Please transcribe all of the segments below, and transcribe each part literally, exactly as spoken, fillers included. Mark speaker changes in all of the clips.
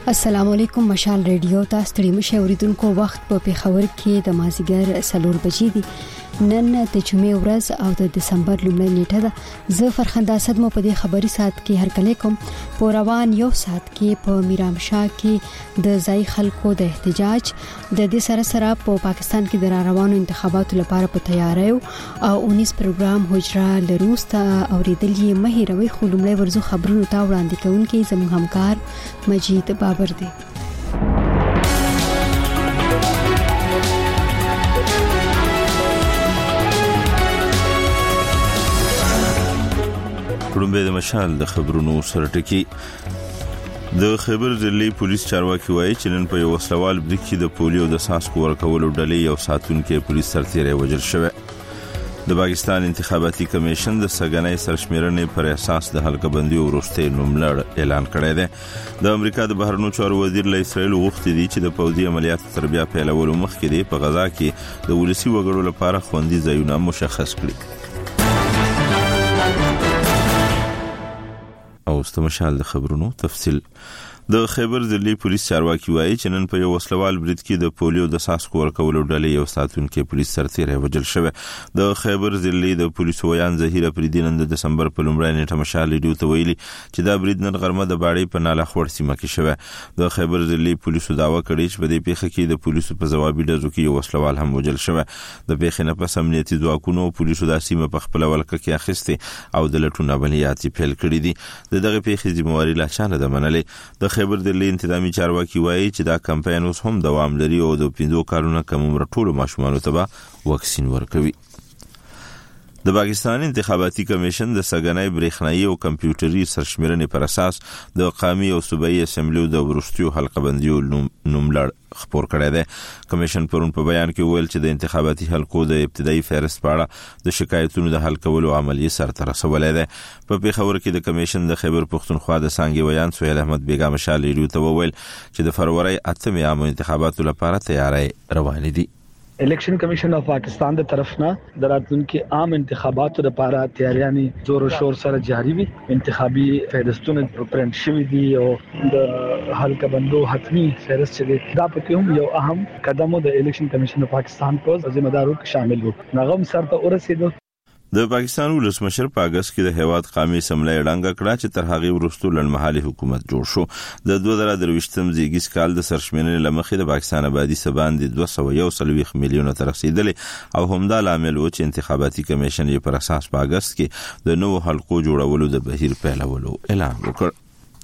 Speaker 1: السلام علیکم مشال ریډیو تاسو ته مشه اوریدونکو وخت په پیښور کې د مازیګر سلور بجې دي نن د جمعې ورځ او د دسمبر لومړۍ نیټه ده زه فرخنده اسد مو په دې خبري سات کې هر کله کوم پوروان یو سات کې په میرامشاه کې د ځای خلکو د احتجاج د دې سره سره په پاکستان کې د روانو انتخاباتو لپاره په تیاری او اونیس پروګرام حجره لروستا اوریدلې مهیروي خلومړی ورزو خبرونو ته وړاندې کوونکې زموږ همکار مجید بابر دی.
Speaker 2: پرونبه د مشال د خبرونو سره ټکی د خیبر ضلعي پولیس چارواکي وایي چې نن په یو وسلوال بریک کې د پولیو د ساسکو ورکولو ډلې یو ساتونکو پولیس سرتیری وژل شوی. د پاکستان انتخاباتي کمیشن د سګنۍ سرشمیرنې پر اساس د حلقه بندي ورسته نوملړ اعلان کړی دی. د امریکا د بهرنیو چارو وزیر له اسرائیل غوښتي دي چې د پوځي عملیاتو تر بیا پیلولو مخکې د په غزا کې د ولسی وګړو لپاره خوندي ځایونه مشخص کړي. او استمشال د خبرونو تفصیل. د خیبر ضلعي پولیس چارواکي وایي چې نن په یو وسلوال برید کې د پولیو د ساسکو ورکولو ډلې یو ساتونکو پولیس سرتیری وژل شوی. د خیبر ضلعي د پولیس ویان ظهیر پریدین د دسمبر په لومړۍ نیټه مشال ریډیو ته ویلي چې دا برید نن غرمه د باړې په ناله خور سیمه کې شوی. د خیبر ضلعي پولیسو داوا کړې چې په دې پیښه کې د پولیسو په ځوابي ډزو کې یو وسلوال هم وژل شوی. د پیښې نه پس امنیتي ځواکونو پولیسو د سیمه په خپل ولکه کې اخیسته او د لټون عملیات پیل کړي دي. دغه پیښې ذمہواری لا چانه د منلې. د خیبر ضلعي انتظامی چارواکي وایي چې دا کمپاین اوس هم دوام لري او د پنځو کارونو کوم ټولو ماشومانو ته به واکسین ورکوي. د پاکستان انتخاباتي کمیشن د سګنۍ برېښنایي او کمپیوټري سرشمیرنې پر اساس د قومي او صوبایي اسمبلیو د ورستیو حلقه بندیو نوملړ خبر کړی دی. کمیشن پرون په بیان کې ویل چې د انتخاباتي حلقو د ابتدایي فهرست په اړه د شکایتونو د حل کولو عملیه سرته رسولې ده. په پیښور کې د کمیشن د خیبر پښتونخوا د سانګي ویان سهیل احمد بیگم شال ریډیو ته وویل چې د فروری اتمې عام انتخاباتو لپاره تیاری روان دي.
Speaker 3: الیکشن کمیشن اف پاکستان د طرفنا د راتلونکي عام انتخاباتو لپاره تیاریانې زور او شور سره جاری وي. انتخابي فهرستونه پرنټ شوي دي او د حلقه بندو حتمی فهرست چې دا پکې هم یو اهم قدم د الیکشن کمیشن اف پاکستان په ذمہ دارو کې شامل وو. نغم سره ورسېدو.
Speaker 2: د پاکستان ولسمشر په اگست کې د هیواد قومي اسمبلی ډنګ کړه چې تر هغه وروسته لړمحلي حکومت جوړ شو. د دوه زره درویشتم زیږیز کال د سرشمنې لمخې د پاکستان آبادی سباندې دوه سوه یو سلويخ میلیونه تر رسیدلې او همدا لامل و چې انتخاباتي کمیشن یې پر اساس په اگست کې د نوو حلقو جوړولو د بهیر پیلولو اعلان وکړ.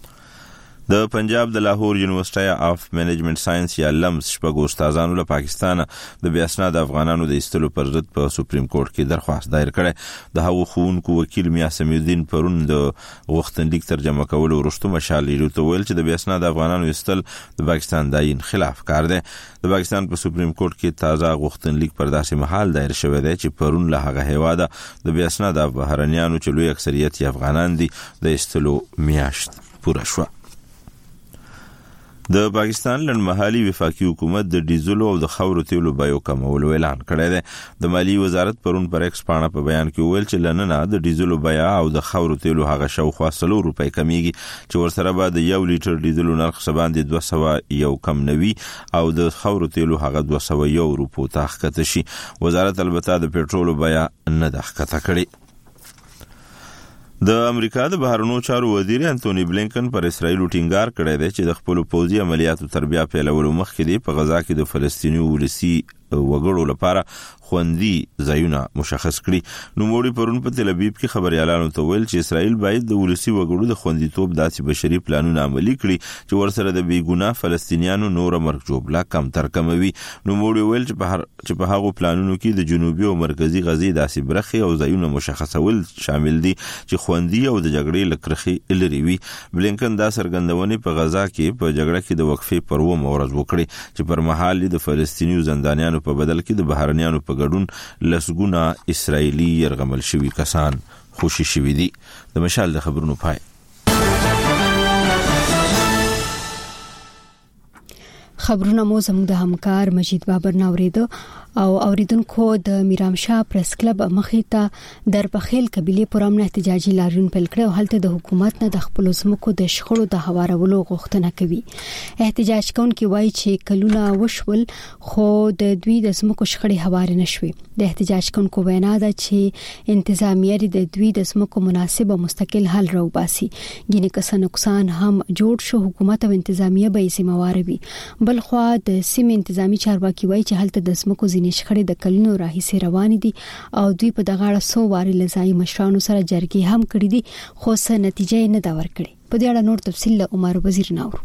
Speaker 2: د پنجاب د لاهور یونیورسيټي اف منیجمنت ساينس یا لمس شپږ استادانو له پاکستان د بیاسناد افغانانو د استلو پر ضد په سپریم کورټ کې درخواست دایر کړي. د هغو خونکو وکیل میا سمیدین پرون د غوښتنلیک ترجمه کولو وروسته مشال ریډیو ته ویل چې د بیاسناد افغانانو استل د پاکستان د آئین خلاف کار دی. د پاکستان په سپریم کورټ کې تازه غوښتنلیک پر داسې محل دایر شوی دی چې پرون له هغه هیواده د بیاسناد بهرنیانو چې لوی اکثریت افغانان دي د استلو میاشت پوره شو. د پاکستان لنمحلي وفاقي حکومت د ډیزلو او د خاورو تیلو بیو کمولو اعلان کړی دی. د مالی وزارت پرون پر ایکس پاڼه په بیان کې ویل چې لننه د ډیزلو بیا او د خاورو تیلو هغه شاوخوا سلو روپۍ کمیږي چې ورسره به د یو لیټر ډیزلو نرخ باندې دوه سوه یو کم نوي او د خاورو تیلو هغه دوه سوه یو روپو ته ښکته شي. وزارت البته د پېټرولو بیا نه ده ښکته کړې. د امریکا د بهرنیو چارو وزیر انټونی بلینکن پر اسرائیل ټینګار کړی دی چې د خپل پوځي عملیاتو تر بیا پیلولو مخکې دی په غزا کې د فلسطیني ولسی وګړو لپاره خوندي ځایونه مشخص کړي. نو موړي پرون په تل ابیب کې خبريالانو ته ویل چې اسرائیل باید د ولسی وګړو د خوندیتوب داسې بشري پلانونه عملي کړي چې ورسره د بیګناه فلسطینیانو نور مرګ جوړلا کم تر کموي. نو موړي ویل چې په هر چې په هغه پلانونو کې د جنوبي او مرکزی غزي داسې برخه او ځایونه مشخصول شامل دي چې خوندي او د جګړې لکرخي لري وي. بلینکن دا څرګندونه په غزا کې په جګړه کې د وقفې پر و مورز وکړي چې پر مهال د فلسطینیو زندانیانو په بدل کې د بهرنیانو په ګډون لسګونه اسرایلی يرغمل شوي کسان خوشي شوي دي. د مشال د خبرونو پای.
Speaker 1: خبرونه مو زموږ د همکار مجید بابر ناوریدو او اوریدونکو د میرام شاه پریس کلب مخې ته در بخیل قبيله پرامن احتجاجي لاریون پیل کړ او هلته د حکومت نه د خپل زمکو د شخړو د هوارولو غوښتنه کوي. احتجاج کوونکي وایي چې کلونه وشول خو د دوی د زمکو شخړې هوار نه شوي. د احتجاج کوونکو وینا ده چې انتظامیه د دوی د زمکو مناسب او مستقل حل راوباسي. ګینه که څه نقصان هم جوړ شو حکومت او انتظامیه به ذمہوار وي. بل خو د سیمې انتظامی چارواکي وایي چې هلته د زمکو ځینې شخړې د کلونو راهیسې روانې دي او دوی په دغه اړه څو وارې له ځایي مشرانو سره جرګې هم کړې دي خو څه نتیجه یې نه ده ورکړې. په دې اړه نور تفصیل له عمر وزیر ناور.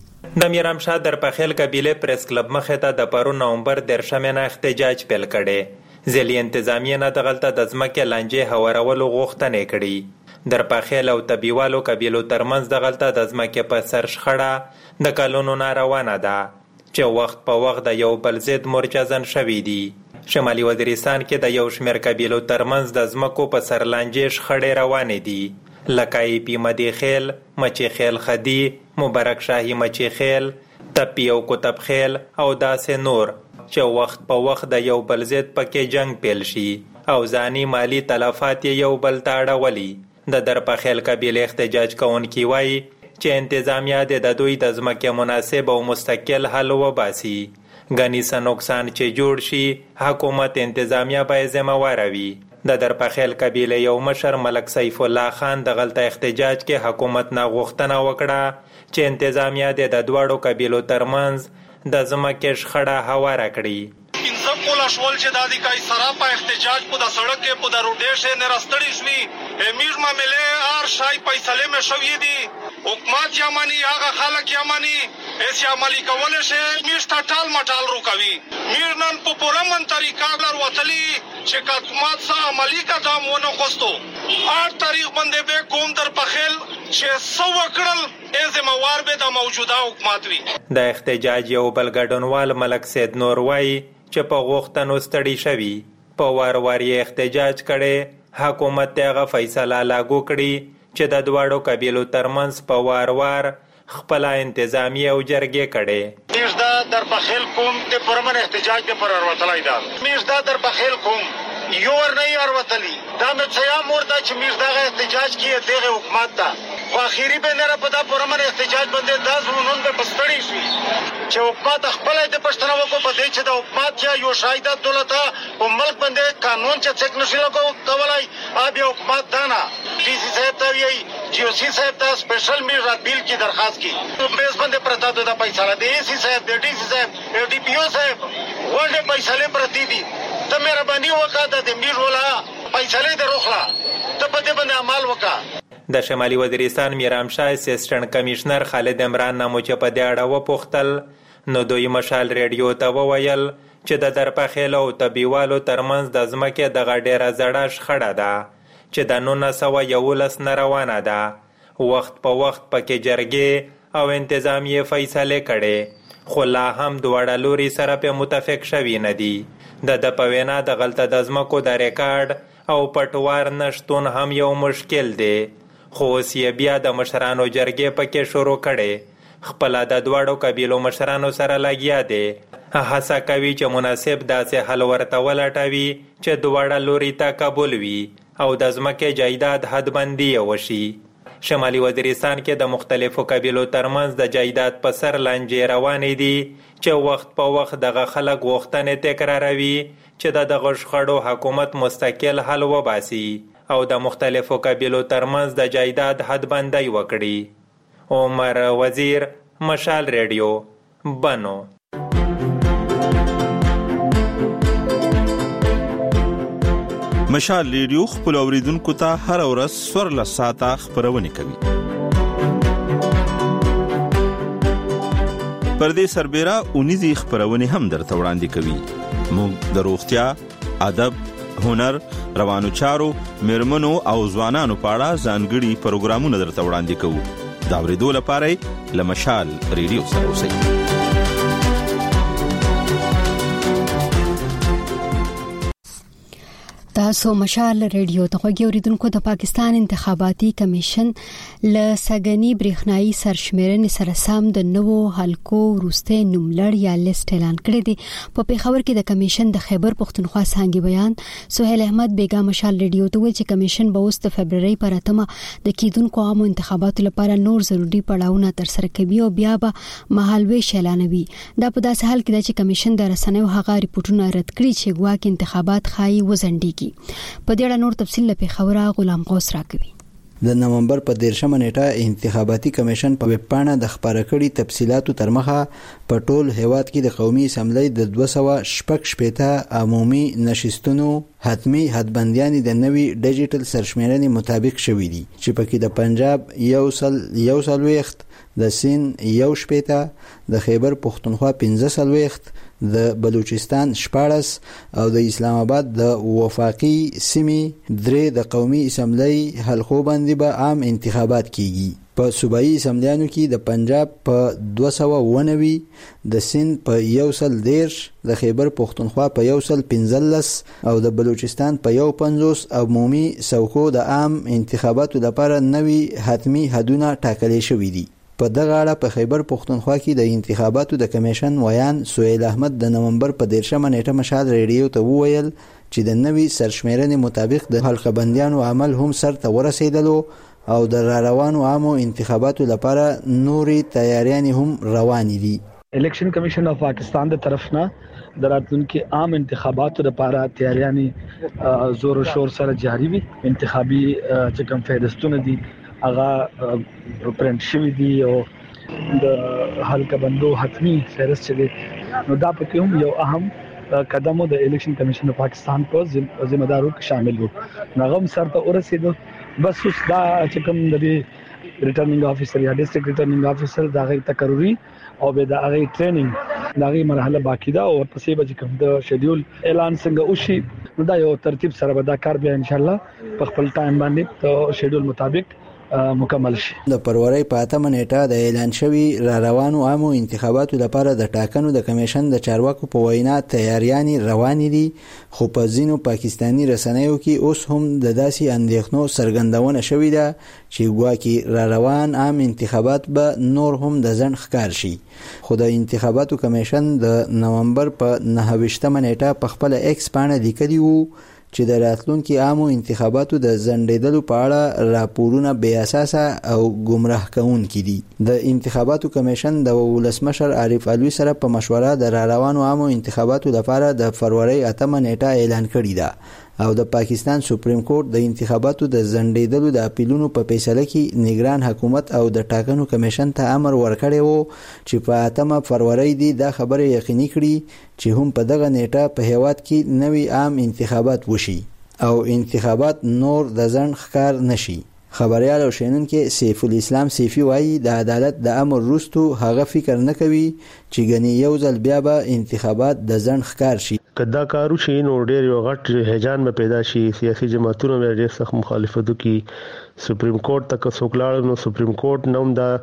Speaker 4: د میرام شاه در پخیل قبیله پریس کلب مخې ته د پرون نومبر دیرشمه نه احتجاج پیل کړي. ځلې انتظامیه نه دغلته د ځمکې لانجې هوارولو غوښتنې کړي. در پخیل او طبيوالو قبیلو ترمنځ دغلته د ځمکې په سر شخړه د کلونو نه روانه ده چې وخت په وخت د یو بل ضد مرجزن شوي دي. شمالي وزیرستان کې د یو شمېر قبیلو ترمنځ د ځمکو په سر لانجې شخړې روانې دي لکه ای پی مدي خیل، مچي خیل خدي، مبارک شاهي مچي خیل، تپی او کتب خیل او داسې نور چې وخت په وخت د یو بل ضد پکې جنگ پیل شي او ځاني مالی تلفات یو بل ته اړولي. د درپخیل قبیله احتجاج کوونکي وایي چې انتظامیه د دوی د ځمکې مناسب او مستقل حل وباسي. غني څه نقصان چې جوړ شي حکومت انتظامیه به ذمہوار وي. د درپخیل قبیله یو مشر ملک سیف الله خان د غلطه احتجاج کې حکومت نه غوښتنه وکړه چې انتظامیه د دواړو قبیلو ترمنځ د ځمکې شخړه هواره کړي.
Speaker 5: پنځه کولا شول چې د دې کای سره په احتجاج په د سړک کې په د روډې نه راستړي شوي امیر معاملې ار شای فیصله مې شوې دي. حکومت یا مانی هغه خلک یا مانی ایس یا مالی کول شي میشته ټال مټال روکوي. میر نن په پرمن طریقه لر وتلی چې حکومت سره عملی قدم ونه خوستو آر تاریخ باندې به کوم در پخیل چې سو وکړل ای ذمہوار به د موجوده حکومت وي.
Speaker 4: د احتجاج یو بل ګډونوال ملک سید نور وای چې په غوښتنو ستړي شوي په وار وار احتجاج کړي حکومت ته فیصله لاګو کړي چې د دواړو قبیلو ترمنځ په وار وار خپل انتظامی او جرګې کړي.
Speaker 5: میرزا در بخیل کوم د پرمن احتجاج د پر وروتلای دا میرزا در بخیل کوم یو ور نه وروتلی دا مې څیا موردا چې میرزا احتجاج کیه دغه حکومت دا خو اخیری به نه په دا پرمن احتجاج باندې داس ونون به پستړی شي چې حکومت خپل د پښتنو کو په دې چې د حکومت یا یو شایده دولت په ملک باندې قانون چې څنګه نشي لګو کولای اب یو حکومت دانا ډي سي صاحب ته وی جی او سی صاحب ته سپیشل میرا بیل کی درخواست کی بیس باندې پرتا د پیسې د ای سی صاحب د ډي سي صاحب د ډي پی او صاحب ورته پیسې پرتی دي ته مهرباني وکړه د میر ولا پیسې دروخلا ته په دې باندې عمل وکړه.
Speaker 4: د شمالي وزیرستان میرام شاه اسسټنټ کمشنر خالد عمران نامو چې په دې اړه وپوښتل نو دوی مشال ریډیو ته وویل چې د درپخیل او طبيوالو ترمنځ د ځمکې د غډېره زړه شخړه ده چې د نولس سوه یولس نه روانه ده. وخت په وخت پکې جرګې او انتظامیه فیصله کړي خو لا هم دواړه لوري سره په متفق شوي نه دي. د د په وینا د غلطه د ځمکو د ریکارډ او پټوار نشتون هم یو مشکل دی خو اوس یې بیا د مشرانو جرګې پکې شروع کړي. خپله د دواړو قبیلو مشرانو سره لګیا دی هڅه کوي چې مناسب داسې حل ورته ولټوي چې دواړه لوري ته قبول وي او د ځمکې جایداد حدبندي وشي. شمالي وزیرستان کې د مختلفو قبیلو ترمنځ د جایداد په سر لانجې روانې دي چې وخت په وخت دغه خلک غوښتنې تکراروي چې د دغه شخړو حکومت مستقل حل وباسي او د مختلفو قبیلو ترمنځ د جایداد حدبندي وکړي. عمر وزیر، مشال ریډیو، بنو.
Speaker 2: مشال ریډیو خپل اوریدونکو ته هر ورځ څوارلس ساعته خبرونه کوي. پر دې سربېره اونیزي خبرونه هم درته وړاندې کوي. موږ د روغتیا، ادب، هنر، روانو چارو، میرمنو او ځوانانو په اړه ځانګړي پروګرامونه درته وړاندې کوو. دا اورېدو لپاره له مشال ریډیو سره اوسئ.
Speaker 1: دا تاسو مشال ریډیو ته غوږی اوریدونکو د پاکستان انتخاباتي کمیشن ل سګنی برېښنايي سرشمیرنې سره سم د نوو حلقو وروسته نوملړ یا لیست اعلان کړی دی. په پیښور کې د کمیشن د خیبر پښتونخوا څنګه بیان سہیل احمد بیگا مشال ریډیو ته ویل چې کمیشن به اوس د فبرवरी پر اتمه د کیدونکو عامو انتخاباتو لپاره نور ضروري پړاوونه تر سره کوي او بیا به مهالوي اعلانوي. دا په داسې حال کې چې کمیشن د رسنیو هغه ریپورتونه رد کړي چې ګواکې انتخابات خای وزندي په دې اړه نور تفصیل له پیښور غلام غوث راکوي.
Speaker 6: د نومبر په دیرشمه نیټه انتخاباتي کمیشن په ویب پاڼه د خبره کړي تفصيلاتو تر مخه په ټول هیواد کې د قومي اسمبلی د دوه سوه شپږ شپېته عمومي نشستونو حتمی حدبندیان د نوي ډیجیټل سرشمیرنې مطابق شوې دي چې پکې د پنجاب یو سل یو سلويخت، د سند یو شپېته، د خیبر پښتونخوا پنځه سلويخت، د بلوچستان شپاړس او د اسلام آباد د وفاقي سیمې درې د قومي اسمبلی حلقو باندې به عام انتخابات کیږي. په صوبایي اسمبلیانو کې د پنجاب په دوه سوه اووه نوي، د سند په یو سل دیرش، د خیبر پښتونخوا په یو سل پنځلس او د بلوچستان په یو پنځوس عمومي څوکو د عام انتخاباتو لپاره نوي حتمی حدونه ټاکلي شوي دي. په دغه اړه په خیبر پښتونخوا کې د انتخاباتو د کمیشن ویان سہیل احمد د نومبر په دیرشمه نیټه مشال ریډیو ته وویل چې د نوي سرشمیرنې مطابق د حلقه بندیانو عمل هم سر ته ورسېدلو او د را روانو عامو انتخاباتو لپاره نوري تیاریانې هم روانې دي.
Speaker 3: الیکشن کمیشن اف پاکستان د طرف نه د راتلونکي عام انتخاباتو لپاره تیاریانې زور او شور سره جاری وي. انتخابي چې کوم فهرستونه دي هغه پرنټ شوی دی او د حلقه بندو حتمی فهرست چې دی نو دا پکې هم یو اهم قدم د الیکشن کمیشن پاکستان په ذمہ دارو کې شامل وو. نغم سر ته ورسېدو بس اوس دا چې کوم د ریټرنینګ افیسر یا ډیسټریکټ ریټرنینګ افیسر دا غي تقرری او به دا غي ټریننګ دا غي مرحله باقی ده او پسې به کوم د شیډول اعلان څنګه وشي نو دا یو ترتیب سره به دا کار بیا ان شاء الله په خپل ټایم باندې ته شیډول مطابق مکمل شي.
Speaker 6: د فروری په اتمه نیټه د اعلان شوی را روانو عامو انتخاباتو لپاره د ټاکنو د کمیشن د چارواکو په وینا تیاریانې روانې دي خو په ځینو پاکستانی رسنیو کې اوس هم د داسې اندېښنو څرګندونه شوې ده چې ګواکې را روان عام انتخابات به نور هم د ځنډ ښکار شي. خو د انتخاباتو کمیشن د نومبر په نهه ویشتمه نیټه په خپل ایکس پاڼه لیکلي وو چې د راتلونکي عامو انتخاباتو د ځنډېدلو په اړه راپورونه بې اساسه او گمراه کوونکي دي. د انتخاباتو کمیشن د ولسمشر عارف علوي سره په مشوره د را روانو عامو انتخاباتو لپاره د فروری اتمه نیټه اعلان کړی ده او د پاکستان سپریم کورټ د انتخاباتو د ځنډېدلو د اپیلونو په فیصله کې نگران حکومت او د ټاکنو کمیشن ته امر ورکړی وو چې په اتمه فروری دی دا خبره یقیني کړي چې هم په دغه نیټه په هیواد کې نوي عام انتخابات وشي او انتخابات نور د ځنډ ښکار نشي. خبريال او شینونکو سیف الاسلام سیفی وایي د عدالت د امر وروسته هغه فکر نه کوي چې غنی یو ځل بیا به انتخابات د ځنډ ښکار شي.
Speaker 7: کدا کارو شي نو ډېر یو غټ هیجان به پیدا شي. سیاسي جماعتونو به ډېر سخت مخالفت وکړي. سپریم کورټ تک څوکلاړ نو سپریم کورټ نوم دا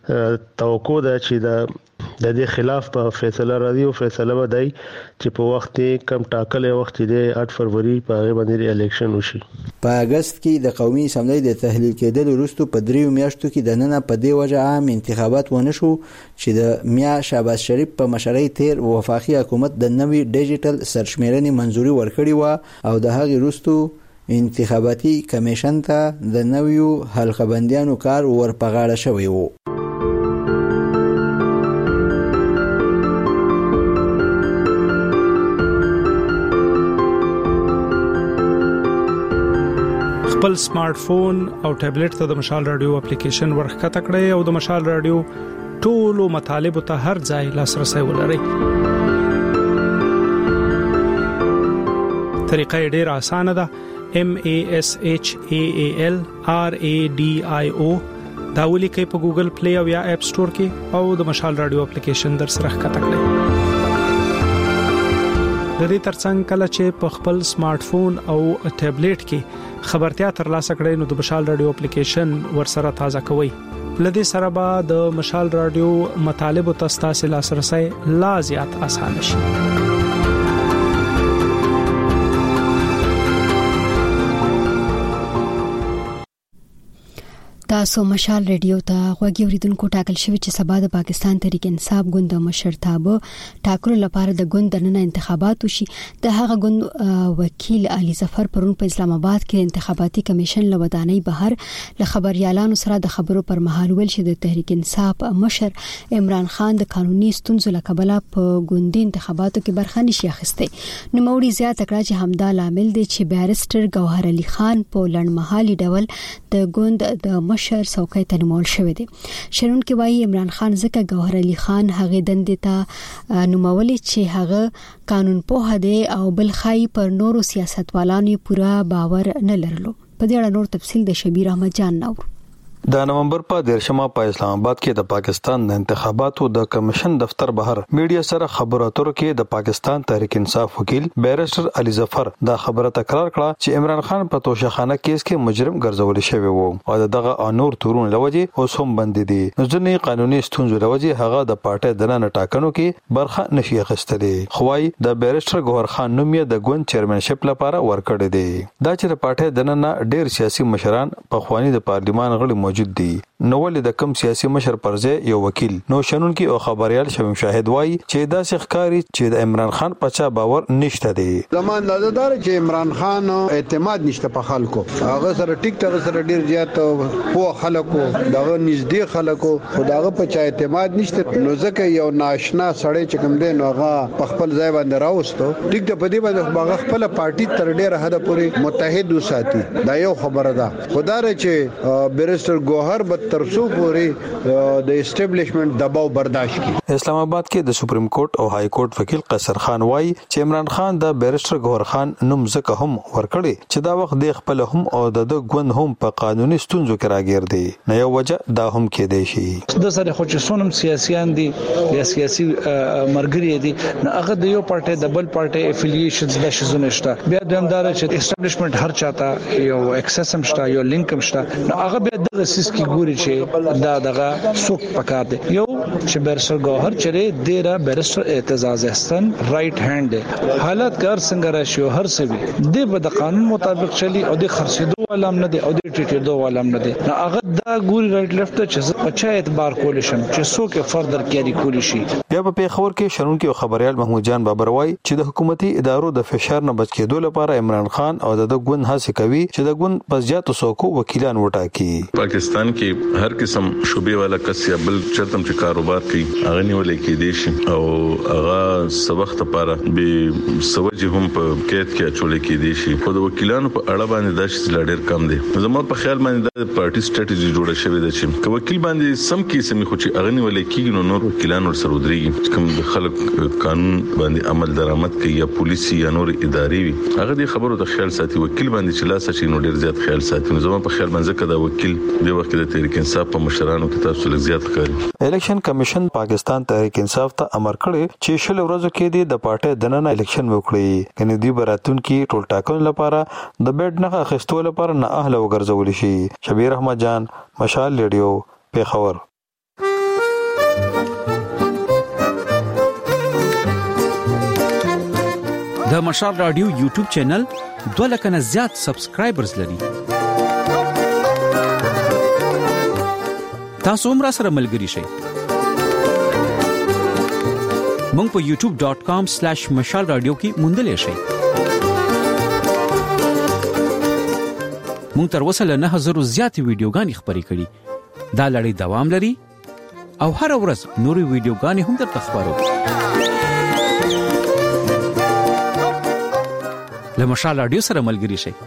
Speaker 7: توقع ده چې دا د دې خلاف په فیصله راځي او فیصله ودی چې په وخت کم ټاکلې وخت دی اته فروری په هغه باندې الیکشن وشي.
Speaker 6: په اگست کې د قومي اسمبلی د تحلیل کېدل وروسته په دریو میاشتو کې د نن په دې وجه عام انتخابات ونه شو چې د میا شهباز شریف په مشرۍ تیر وفاقي حکومت د نوي ډیجیټل سرشمیرنې منځوري ورکړی و او د هغې وروسته انتخاباتي کمیشن ته د نویو حلقه بندیانو کار ورپغاړه شوی و.
Speaker 8: خپل سمارټ فون او ټابلیټ ته د مشال رادیو اپلیکیشن ورخکته کړئ او د مشال رادیو ټولو مطالب ته هر ځای لاسرسي ولرئ. طریقه ډېره اسانه ده. M A S H A A L R A D I O دا ولیکئ په ګوګل پلی او یا اپ سٹور کې او د مشال رادیو اپلیکیشن در سره ښکته کړئ. د دې ترڅنګ کله چې په خپل سمارټ فون او ټابلیټ کې خبرتیا ترلاسه کړئ نو د مشال رادیو اپلیکیشن ورسره تازه کوئ. لدې سره به د مشال رادیو مطالب او تاسو لاسرسي لا زیات اسانه شي.
Speaker 1: تاسو مشال ریډیو ته غوږی اوریدونکو ټاکل شوی چې سبا د پاکستان تحریک انصاف ګوند مشرتابه ټاکلو لپاره د ګوند دننه انتخابات وشي. د هغه ګوند وکیل علي ظفر پرون په اسلام آباد کې انتخاباتي کمیشن لودانۍ بهر له خبريالانو سره د خبرو پر مهال ویل چې د تحریک انصاف مشر عمران خان د قانوني ستونزو لکبله په ګوندي انتخاباتو کې برخه نشي اخیسته. نو موري زیات کړه چې همدا لامل دی چې بیرستر ګوهر علي خان په لړمحالي ډول د ګوند د مشر څوکۍ ته نومول شوی دی. شرون کې وایي عمران خان ځکه ګوهر علي خان هغه دندې ته نومولې چې هغه قانون په هده او بل خای پر نورو سیاستوالانو پورا باور نه لرلو. په دې اړه نور تفصیل د شبیر احمد جان نور.
Speaker 9: د نومبر په دیرشمه په اسلام آباد کې د پاکستان د انتخاباتو د کمیشن دفتر بهر میډیا سره خبرو اترو کې د پاکستان تحریک انصاف وکیل بیرستر علي ظفر دا خبره تکرار کړه چې عمران خان په توشخانه کیس کې مجرم ګرځول شوی وو او دغه انور تورون لوجه اوس هم بند دي. ځنې قانوني ستونزې لوجه هغه د پارټي دننه ټاکنو کې برخه نشي اخیستلې. خوای د بیرستر ګوهر خان نوم یې د ګوند چیرمنشپ لپاره ورکړی دی. دا چې د پارټي دننه ډېر سیاسي مشران په خواني د پارلمان غړي موجود دي. نو ولې د کم سیاسي مشر پرځه یو وکیل نو شنن کې او خبريال شوم شاهد وای چې دا ښکاری چې د عمران خان پچا باور نشته دی.
Speaker 10: زمون دادار چې عمران خان اعتماد نشته په خلکو هغه سره ټیک ټاک سره ډیر زیات په خلکو دغه نږدې خلکو خداغه پچا اعتماد نشته نو ځکه یو ناشنا سړی چې کوم دی نو هغه په خپل ځای باندې راوستو ټیک ته په دې باندې هغه خپل پارټي تر ډیره حد پورې متحد وساتي. دا یو خبره ده. خدای چې بیرستر ګوهر به ترڅو پورې د اسټابلیشمنت دباو برداشت کی.
Speaker 9: اسلام آباد کې د سپریم کورټ او های کورټ وکیل قیصر خان وای چې عمران خان د بیرستر ګوهر خان نوم ځکه هم ورکړي چې دا وخت د خپل هم او د ګوند هم په قانوني ستونزو کې راګیر دی. نه یو وجه دا هم کې دی شي
Speaker 11: د سره خو چې سونم سیاسيان دي یا سیاسي مرګري دي نه هغه د یو پارټي د بل پارټي افیلیشنز د شزونه شته. بیا د اندار چې اسټابلیشمنت هر چاته یو اکسس هم شته یو لینک هم شته نو هغه بیا د سیس کی ګوري چې دا دغه سوق پکار دی. یو چې بیرستر ګوهر چره ډیره بیرستر اعتزاز احسن رائټ هاند دی. حالت کار څنګه راشي هر څه وي د به د قانون مطابق چلی او د خرڅېدو علم نه دی او د ټریټېدو علم نه دی. هغه دا ګوري رائټ لیفت چې په چا اعتبار کول شم چې څوک فردر کیری کول شي.
Speaker 9: بیا په پیښور کې شرون کې خبريال محمود جان بابر وای چې د حکومتي ادارو د فشار نه بچ کېدو لپاره عمران خان او د ګوند هڅه کوي چې د ګوند پزیاتو سوکو وکیلان وټاکي.
Speaker 12: پاکستان کې هر قسم شوبې والا کس یا بل چرتم چې کاروبار کوي هغه نیولې کې دي شي او هغه سبخت لپاره به سوجي هم په کېد کې اچولې کې دي شي. خو د وکیلانو په اړه باندې دا شي لړ کم دي. زموږ په خیال باندې د پارټي سټریټجی جوړه شوې ده چې که وکیل باندې سم کې سمې خو چې هغه نیولې کېږي نو نور وکیلان ور سره ودرېږي کوم د خلک قانون باندې عمل درآمد کوي یا پولیسي یا نور اداري وي هغه د خبرو د خیال ساتي. وکیل باندې چې لاس شي نو ډیر زیات خیال ساتي. نو زموږ په خیال باندې کدا وکیل د وخت د تحریک انصاف په مشرانو کې تاسو لږ زیات ښکاري.
Speaker 9: الیکشن کمیشن پاکستان تحریک انصاف ته امر کړی چې شل ورځو کې د پارټي دننه الیکشن وکړي کني دی براتون کې ټول ټاکنو لپاره د بیډ نه اخیستو لپاره نه اهل وګرځول شي. شبیر احمد جان مشال ریډیو پیښور.
Speaker 13: د مشال رادیو یوټیوب چینل دوه لک نه زیات سبسکرایبرز لري. تاسو هم را سره ملګری شئ. مونږ په یوټیوب ډاٹ کام سلیش مشال رادیو کې موندل شئ. مونږ تر اوسه له نه هزار زیات ویډیوګانې خبرې کړې. دا لړۍ دوام لري او هر ورځ نوري ویډیوګانې هم درته خبرو. له مشال رادیو سره ملګری شئ.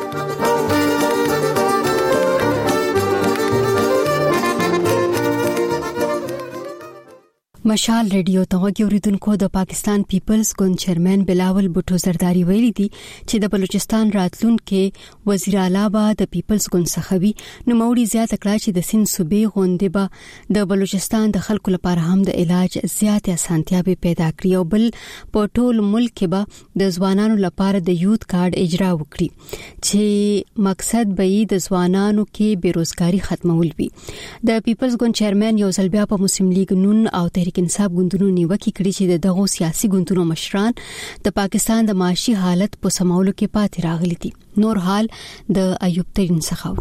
Speaker 1: مشال ریډیو ته غوړیدونکو د پاکستان پیپلز ګوند چیرمن بلاول بوټو زرداری ویلي دي چې د بلوچستان راتلونکو وزیر اعلی به د پیپلز ګوند څخه وي. نو موري زیات کړه چې د سند صوبې غونډې به د بلوچستان د خلکو لپاره هم د علاج زیات اسانتیا به پیدا کړي او بل په ټول ملک کې به د ځوانانو لپاره د یوت کارت اجرا وکړي چې مقصد به د ځوانانو کې بیروزګاری ختمول وي. د پیپلز ګوند چیرمن یو ځل بیا په مسلم لیگ نون او تحریک انصاف ګوندونو نیوکه کړې چې دغه سیاسي ګوندونو مشران د پاکستان د معاشي حالت په سمولو کې پاتې راغلي دي. نور حال د ایوب ترين څخه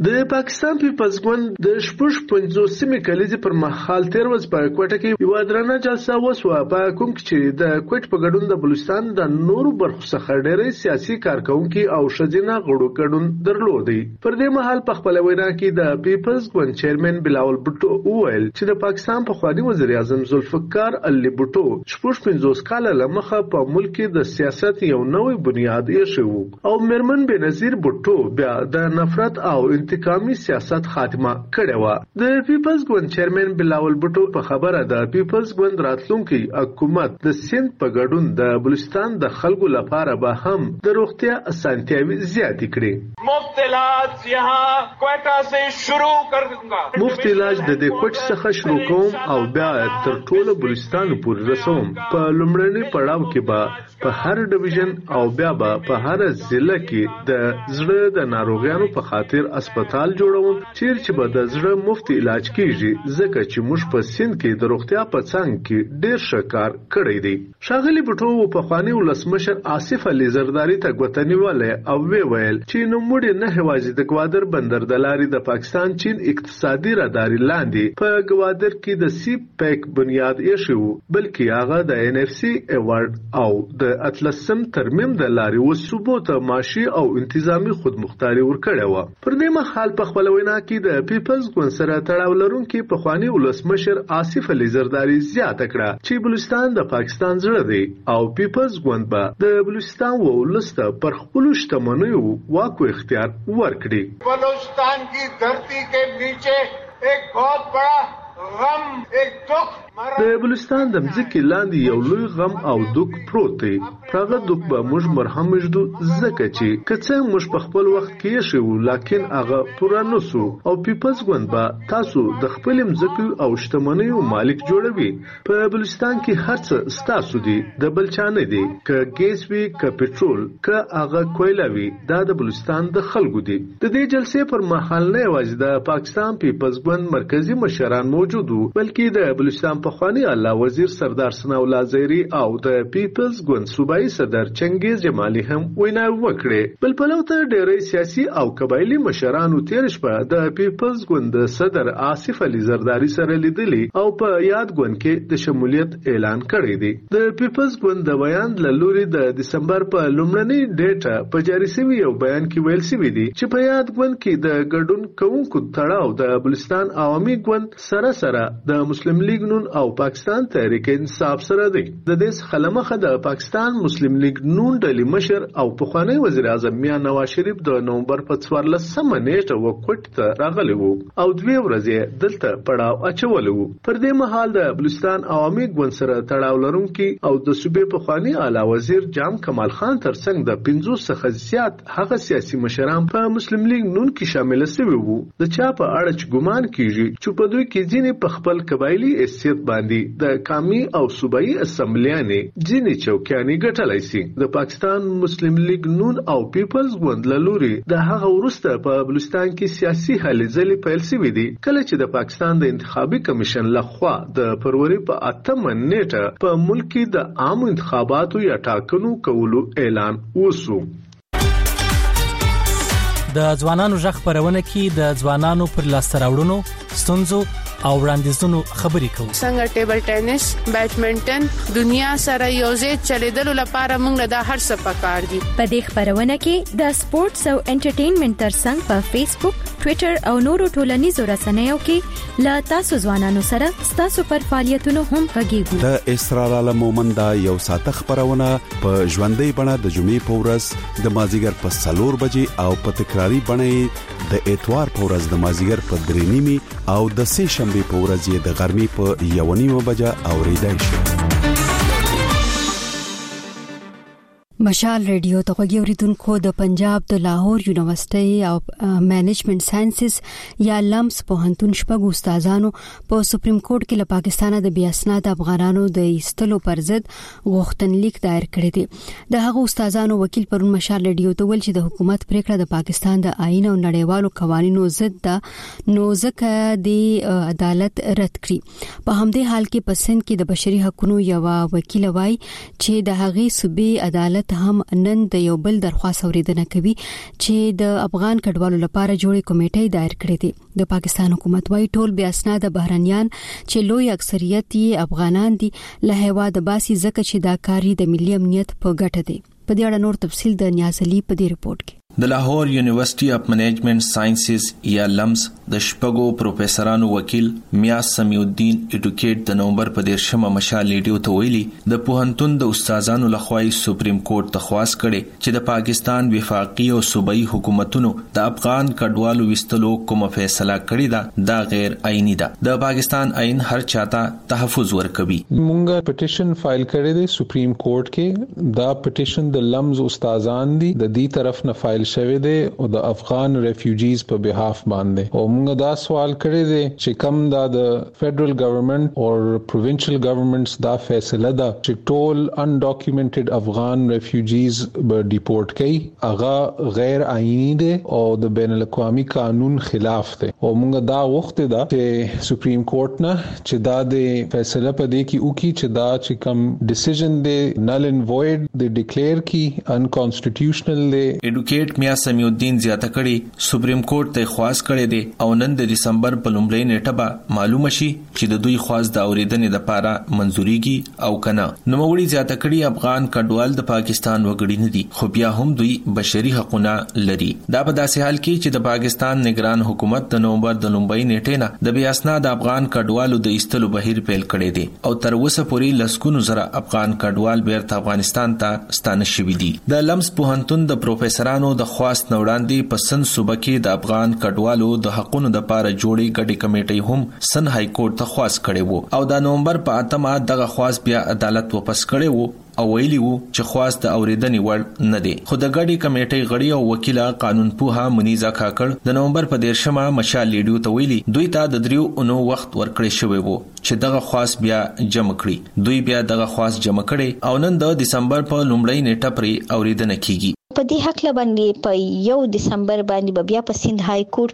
Speaker 14: د پاکستان پیپلز ګوند د شپږ پنځوسمې کلیزې پر مهال تیر ورځ په کوټه کې یو درنه جلسه وشوه، په کوم کې چې د کوټ په ګډون د بلوچستان د نورو برخو څخه ډېری سیاسي کارکونکو او شجینه غړو ګډون درلودي. پر دې مهال په خپل وینا کې د پیپلز ګوند چیرمن بلاول بوټو وویل چې د پاکستان په خواني وزیر اعظم ذوالفقار علي بوټو شپږ پنځوس کال لمخه په ملک کې د سیاست یو نوې بنیاد یې شو او مرمن بنظیر بوټو بیا د نفرت او انتقامي سیاست خاتمه کړې و. د پیپلز ګوند چیرمن بلاول بوټو په خبره د پیپلز ګوند راتلونکي حکومت د سند په ګډون د بلوچستان د خلکو لپاره به هم د روغتیا اسانتیاوي زیاتې کړي.
Speaker 15: مفت علاج یہاں کوئٹہ سے شروع کر دونگا.
Speaker 14: مفت علاج د دې کوټ څخه شروع کوم او بیا تر ټولو بلوچستان پورې رسوم. په لومړني پړاو کې به په هر ډیویژن او بیا به په هر ضلع کې د زړه د ناروغانو په خاطر اسپیټال جوړوم چیرې چې به د زړه مفت علاج کیږي، ځکه چې موږ په سند کې د روغتیا په څنګ کې ډیر ښه کار کړی دی. ښاغلي بوټو په خواني ولسمشر آصف علي زرداری ته ګوته نیولې او وی ویل چې نوموړي نه هوازي د ګوادر بندر د لارې د پاکستان چین اقتصادي راداري لاندې په ګوادر کې د سی پیک بنیاد یې شو، بلکې هغه د ان اف سی ایوارډ او د اتلسم ترمیم د لارې وسوبوت معاشي او انتظامی خودمختاري ورکړې و. پر دې مهال په خپل وینا کې د پیپلز ګوند سره تړاو لرونکي په خواني ولسمشر آصف علي زرداری زیاته کړه چې بلوچستان د پاکستان زړه دی او پیپلز ګوند به د بلوچستان ولست پر خپل شتمنیو واک او اختیار ورکړي.
Speaker 15: بلوچستان کی دھرتی کے نیچے ایک بہت بڑا غم، ایک دکھ
Speaker 14: د بلوچستان د مځکې لاندې یو لوی غم او دک پروت دی. هغه دک به موږ مرهم مجدو ځکه چې که څه موږ په خپل وخت کې شو لکن هغه پوره نسو او پیپلز ګوند به تاسو د خپل مځکې او شتمنیو مالک جوړوي. په بلوچستان کې هر څه ستاسو دي، د بل چا نه دي. که ګیس وي که پټرول که هغه کویله وي دا د بلوچستان د خلکو دي. د دې جلسې پر مهال نه یوازې د پاکستان پیپلز ګوند مرکزی مشران موجود وو بلکې د بلوچستان په خواني الله وزیر سردار ثناءالله زیری او د پیپلز ګوند صوبایي صدر چنګیز جمالي هم وینا وکړه. بل په لور ته ډېری سیاسي او قبایلی مشرانو تیر شپه د پیپلز ګوند صدر آصف علي زرداری سره لیدلی او په یاد ګوند کې د شمولیت اعلان کړی دی. د پیپلز ګوند د بیان له لوري د دسمبر په لومړنۍ ډیټه په جاري شوی یو بیان کې ویل شوی دی چې په یاد ګوند کې د ګډون کوونکو تړاو د بلوچستان عوامي ګوند سره سره د مسلم لیگ نون او پاکستان تحریک انصاف سره دی. د دې څخه لمخه د پاکستان مسلم لیگ نون ډلې مشر او پخوانی وزیر اعظم میاں نواز شریف د نومبر په څوارلسمه نیټه وکټ ته راغلی وو او دوی ورځې دلته پړاو اچولی وو. پر دې مهال د بلوچستان عوامي ګوند سره تړاو لرونکي او د صوبې پخوانی اعلی وزیر جام کمال خان ترڅنګ د پنځوس څخه زیات هغه سیاسي مشران په مسلم لیگ نون کې شامل شوي وو. د چا په اړه چې ګمان کیږي چې په دوی کې ځینې په خپل قبایلی حیثیت باندې د قومي او صوبایي اسمبلیانې ځینې چوکیانې ګټلای شي. د پاکستان مسلم لیگ نون او پیپلز ګوند له لوري د هغه وروسته په بلوچستان کې سیاسي هلې ځلې پیل شوې دي کله چې د پاکستان د انتخابي کمیشن لخوا د فروری په اتمه نیټه په ملک کې د عام انتخاباتو یا ټاکنو کولو اعلان وشو.
Speaker 16: د ځوانانو ژغ خبرونه کې د ځوانانو پر لاسته راوړنو ستونزو او وړاندیزونو خبرې کوو.
Speaker 17: څنګه ټیبل ټینس، بیډمنټن دنیا سره یوځای چلیدلو لپاره موږ د هر څه پکار دي.
Speaker 18: په دې خبرونه کې د سپورتس او انټرټینمنټ ترڅنګ په فیسبوک، ټوئیټر او نورو ټولنیزو رسنیو کې لا تاسو ځوانانو سره تاسو پر فعالیتونو هم غږیږو.
Speaker 19: د اسرار عالم مومندا یو ساعت خبرونه په ژوندۍ بڼه د جمعې په ورځ د مازیګر په سلور بجې او په تکراری بڼه د اتوار په ورځ د مازیګر په درې نیمه او د سه شنبه په ورځ د غرمې په یو نیمه بجه اوریدای شي.
Speaker 1: مشال ریډیو ته غوږیوریدونکو د پنجاب د لاهور یونیورسيټي او مینجمنت ساينسز یا لمس پوهنتون شپږ استادانو په سپریم کورټ کې له پاکستانه د بیا اسناد افغانانو د ایستلو پر ضد غوښتنلیک دایر کړی دی. د هغو استادانو وکیل پرون مشال ریډیو ته ویل چې د حکومت پریکړه د پاکستان د آئین او نړیوالو قوانینو ضد ده نو ځکه د عدالت رد کړي. په همدې حال کې په سند کې د بشري حقوقو یو وکیل وایي چې د هغې صوبې عدالت حکومت هم نن د یو بل درخواست اوریدنه کوي چې د افغان کډوالو لپاره جوړې کمیټې دایر کړې دي. د پاکستان حکومت وايي ټول بیا اسناد بهرنیان چې لوی اکثریت یې افغانان دي له هیواد باسي ځکه چې دا کاری د ملي امنیت په ګټه دی. په دې اړه نور تفصیل د نیاز علي په دې رپورت کې.
Speaker 20: د لاهور یونیورسيټي اف منیجمنت ساينسز یا لمز د شپږو پروفیسورانو وکیل میاں سمیع الدین اډوکیټ د نومبر په دیرشمه مشال لیډیو ته ویلي د پوهنتون د استادانو لخوا سپریم کورټ ته خواست کړي چې د پاکستان وفاقي او صوبایي حکومتونو د افغان کډوالو وستلو کومه فیصله کړې ده دا غیر آئینی ده. د پاکستان آئین هر چاته تحفظ ورکوي.
Speaker 21: مونږه پټیشن فایل کړی دی سپریم کورټ کې. دا پټیشن د لمز استادان دي د دې طرف نه فایل شوی دی او د افغان ریفیوجیز په بهاف باندې. او موږ دا سوال کړی دی چې کوم دا د فدرل ګورنمنت او پروینشل ګورنمنټس دا فیصله ده چې ټول انډاکومنټډ افغان ریفیوجیز به ډیپورټ کړي هغه غیر آئینی دی او د بین الاقوامي قانون خلاف دی. او موږ دا وخت ده چې سپریم کورټ نه چې دا د فیصله په دې کې وکړي چې دا چې کوم ډیسیژن دی نل اینڈ وایډ دی ډیکلیئر کی انکانسټیټیوشنل دی.
Speaker 20: اډوکیټ میاں سمیع الدین زیاته کړي سپریم کورټ ته خواست کړي دي او نن د دسمبر په لومړۍ نیټه به معلومه شي چې د دوی خواست د اوریدنې لپاره منزوريږي او کنه. نو موږ زیاته کړي افغان کډوال د پاکستان وګړي نه دي خو بیا هم دوی بشري حقوقونه لري. دا په داسې حال کې چې د پاکستان نگران حکومت د نومبر د لومړۍ نیټې نه د بیا اسناد افغان کډوالو د ایستلو بهیر پیل کړی دی او تر اوسه پورې لسګونو زره افغان کډوال بیرته افغانستان ته ستانه شوي دي. د لمز پوهنتون د پروفیسورانو د خواست نوړاندې په سن صوبه کې د افغان کډوالو د حقوقو د لپاره جوړې ګډې کمیټې هم سن های کورټ ته خواست کړي وو او د نومبر په اتمه دغه خواست بیا عدالت واپس کړي وو او ویلي وو چې خواست د اوریدنې وړ نه دی. خو د ګډې کمیټې غړي او وکیل قانون پوها منیزا کاکړ د نومبر په دیرشمه مشال لیډیو ته ویلي دوی ته د دریو اونو وخت ورکړی شوی وو چې دغه خواست بیا جمع کړي. دوی بیا دغه خواست جمع کړي او نن د دسمبر په لومړۍ نیټه پرې اوریدنه کیږي.
Speaker 22: په دې حق باندې په یو دسمبر باندې بیا په سند های کورټ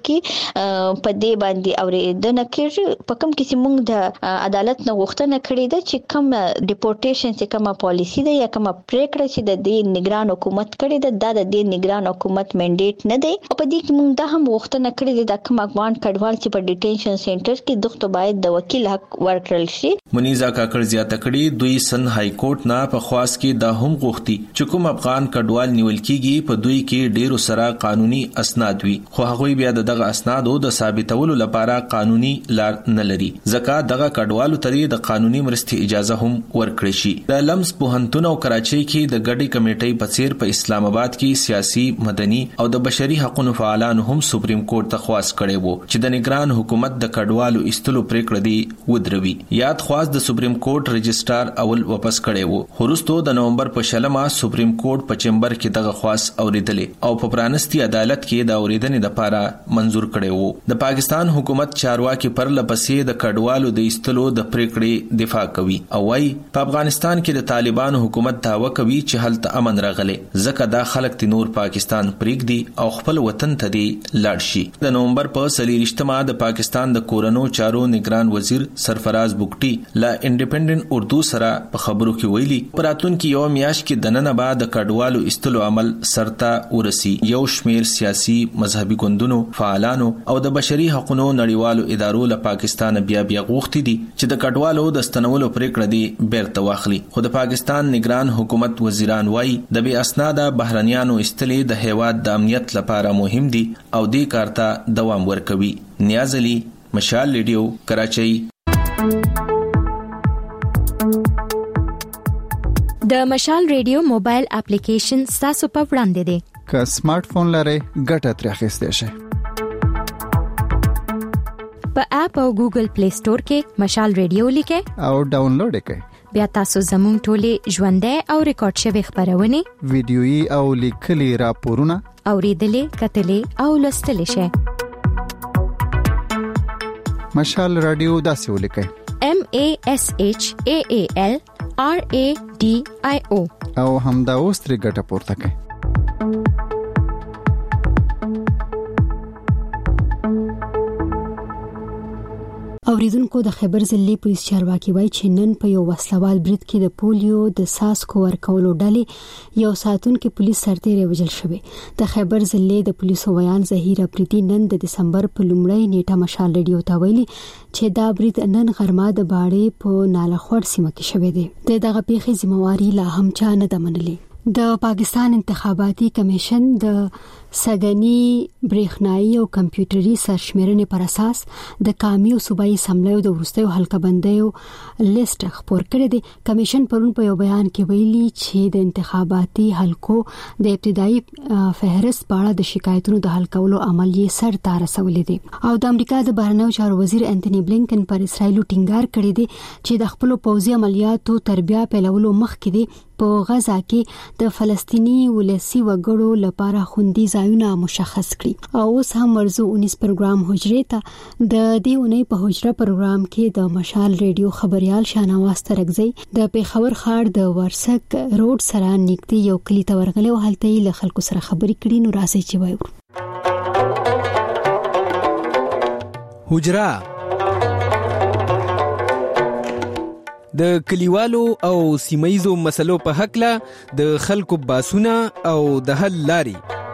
Speaker 22: کې په دې باندې اوریدنه کیږي. په کوم کې موږ د عدالت نه غوښتنه کړې ده چې کوم ډیپورټیشن چې کومه پالیسی ده یا کومه پریکړه چې د دې نگران حکومت کړې ده دا د دې نگران حکومت منډیټ نه دی. او په دې کې موږ دا هم غوښتنه کړې ده کوم افغان کډوال چې په ډیټینشن سنټر کې دغه باید د وکیل حق ورکړل شي.
Speaker 20: منیزا کاکړ زیاته کړي دوی سند های کورټ نه په خواست کې دا هم غوښتي چې کوم افغان کډوال نیول کیږي په دوی کې ډیرو سره قانوني اسناد وي خو هغه بیا دغه اسنادو د ثابتولو لپاره قانوني لار نه لري ځکه دغه کډوالو ترې د قانوني مرستې اجازه هم ورکړي شي. د لمز پوهنتون او کراچۍ کې د ګډې کمیټې په څیر په اسلام آباد کې سیاسي مدني او د بشري حقوقو فعالانو هم سپریم کورټ ته خواست کړي وو چې د نگران حکومت د کډوالو ایستلو پریکړه دی ودروي. یاد خواست د سپریم کورټ رجسترار اول واپس کړي وو. وروسته د نومبر په شلمه سپریم کورټ په چمبر کې دغه خواست اوریدلې او په پرانستی عدالت کې د اوریدنې لپاره منزور کړي وو. د پاکستان حکومت چارواکي پر لپسې د کډوالو د ایستلو د پریکړې دفاع کوي او وايي په افغانستان کې د طالبانو حکومت داوا کوي چې هلته امن راغلی ځکه دا خلک د نور پاکستان پریږدي او خپل وطن ته دی لاړ شي. د نومبر په سلیریشتما د پاکستان د کورونو چارو نگران وزیر سرفراز بوګټي لا انډیپندنت اردو سره په خبرو کې ویلي پراتون کې یو میاش کې دننه بعد د کډوالو ایستلو عمل سرته ورسی. یو شمیر سیاسي مذهبي ګوندونو فعالانو او د بشري حقوقو نړیوالو ادارو له پاکستان بیا بیا غوښتي دي چې د کډوالو د ستنولو پریکړه دی بیرته واخلي. خو د پاکستان نگران حکومت وزیران وایي د بیا اسناد بهرنیانو استلې د هیواد د امنیت لپاره مهم دي او دې کار ته دوام ورکوي. نیاز علي مشال لیډیو کراچۍ.
Speaker 18: د مشال ریډیو موبایل اپلیکیشن تاسو په وړاندې دی.
Speaker 23: که سمارټ فون لرئ ګټه ترې اخیستئ شئ.
Speaker 18: په اپ او ګوګل پلی سٹور کې مشال ریډیو لیکئ
Speaker 23: او ډاونلوډ کړئ.
Speaker 18: بیا تاسو زموږ ټولې ژوندۍ او ریکارډ شوی خبرونه
Speaker 23: ویډیويي او لیکلي راپورونه
Speaker 18: اوریدلې کتلې او لوستلې شئ.
Speaker 23: مشال رادیو داسې ولیکئ
Speaker 18: M A S H A A L R A D I O
Speaker 23: او همدا اوس ترې ګټه پورته کړئ.
Speaker 1: اوریدونکو د خیبر ضلع پولیس چارواکي وایي چې نن په یو وسلوال برید کې د پولیو د ساسکو ورکولو ډلې یو ساتونکو پولیس سرتیری وژل شوی. د خیبر ضلع د پولیسو ویان ظهیر افریدي نن د دسمبر په لومړۍ نیټه مشال ریډیو ته ویلي چې دا برید نن غرمه د باړې په نالخوړ سیمه کې شوی دی. د دغه پیښې ذمہواری لا هم چا نه ده منلې. د پاکستان انتخاباتي کمیشن د سګنی برېښنايي او کمپیوټري سرشمیرنې پر اساس د قومي او صوبایي سملایو د ورستیو حلقه بندیو لیست خپور کړی دی. کمیشن پرون په یو بیان کې ویلي چې د انتخاباتي حلقو د ابتدایي فهرست په اړه د شکایتونو د حل کولو عمل یې سر ته رسولې دي. او د امریکا د بهرنیو چارو وزیر انټونی بلینکن پر اسرایل ټینګار کړی دی چې د خپل پوځي عملیاتو تربیه پیلولو مخکې دی په غزا کې د فلسطینی ولسی وګړو لپاره خوندي ځایونه مشخص کړي. او اوس هم ورزو انیس پروګرام حجره ته د دې اونۍ په حجره پروګرام کې د مشال ریډیو خبريال شانواز ترغزي د پیښور ښار د ورسک روډ سره نږدې یو کلی ته ورغلی او هلته یې له خلکو سره خبرې کړې. نو راځي چې وایو
Speaker 2: حجره د کلیوالو او سیمایزو مسلو په حق له د خلکو باسونه او د حل لاري.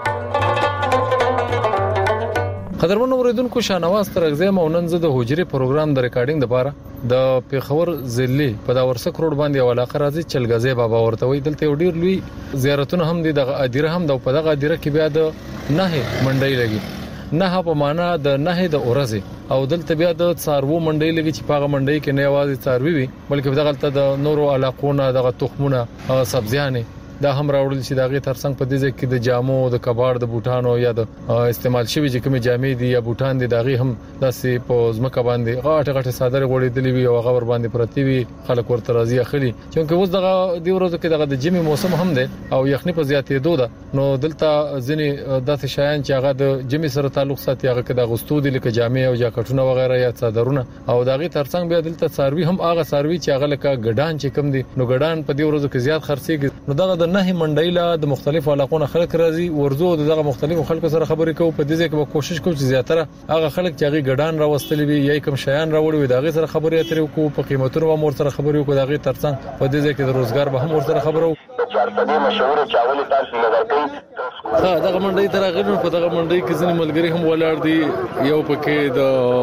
Speaker 4: قدرمن اوریدونکو شانواز ترغزی مونن زه د حجره پروګرام د ریکارډینګ لپاره د پیښور ضلع په دا ورسک روډ باندې یو علاقه راځي چلګازی بابا ورته وي. دلته یو ډیر لوی زیارتونه هم دي. د ادیره هم د په دغه ادیره کې بیا د نه منډي لګي نه په معنا د نه د اورزه او دلته بیا د څارو منډي لګي چې پاغه منډي کې نه आवाज څاروي وي بلکې دغه د نورو علاقونو دغه تخمونه او سبزیانه دا هم راوړل شي. دغه ترڅنګ په دې کې د جامو د کباړ د بوټانو یا د استعمال شوی چې کومې جامې دي یا بوټان دي دغه هم داسې په ځمکه باندې غاټه غاټه صادره غوړې دلی وي او هغه ور باندې پرتی وي. خلک ورته راضي اخلي چې اوس دغه دی ورځو کې دغه د جمی موسم هم دی او یخني په زیاتې دوده. نو دلته ځنې داسې شایان چې هغه د جمی سره تعلق ساتي هغه کې د غستو دي لکه جامې او جاکټونه وغیرہ یا صادرونه او دغه ترڅنګ بیا دلته څاروي هم هغه څاروي چې هغه لکه ګډان چې کم دي نو ګډان په دې ورځو کې زیات خرڅيږي. نو دغه د نه منډیلا د مختلفو علاقونو خلک راځي ورزو دغه مختلفو خلکو سره خبرې کوو. په دې ځای کې به کوشش کوو چې زیاتره هغه خلک چې هغه ګډان راوستلې وي یا کوم شیان راوړي وي دغه سره خبرې اترې وکړو. په قیمتونو به مور سره خبرې وکړو. دغه ترڅنګ په دې ځای کې د روزګار به هم ور سره خبرو. چارپدې مشهور چاولې تاسو نظر کوي ها دغه منډي تر هغه په دغه منډي کې ځنې ملګری هم ولاړ دي. یو پکې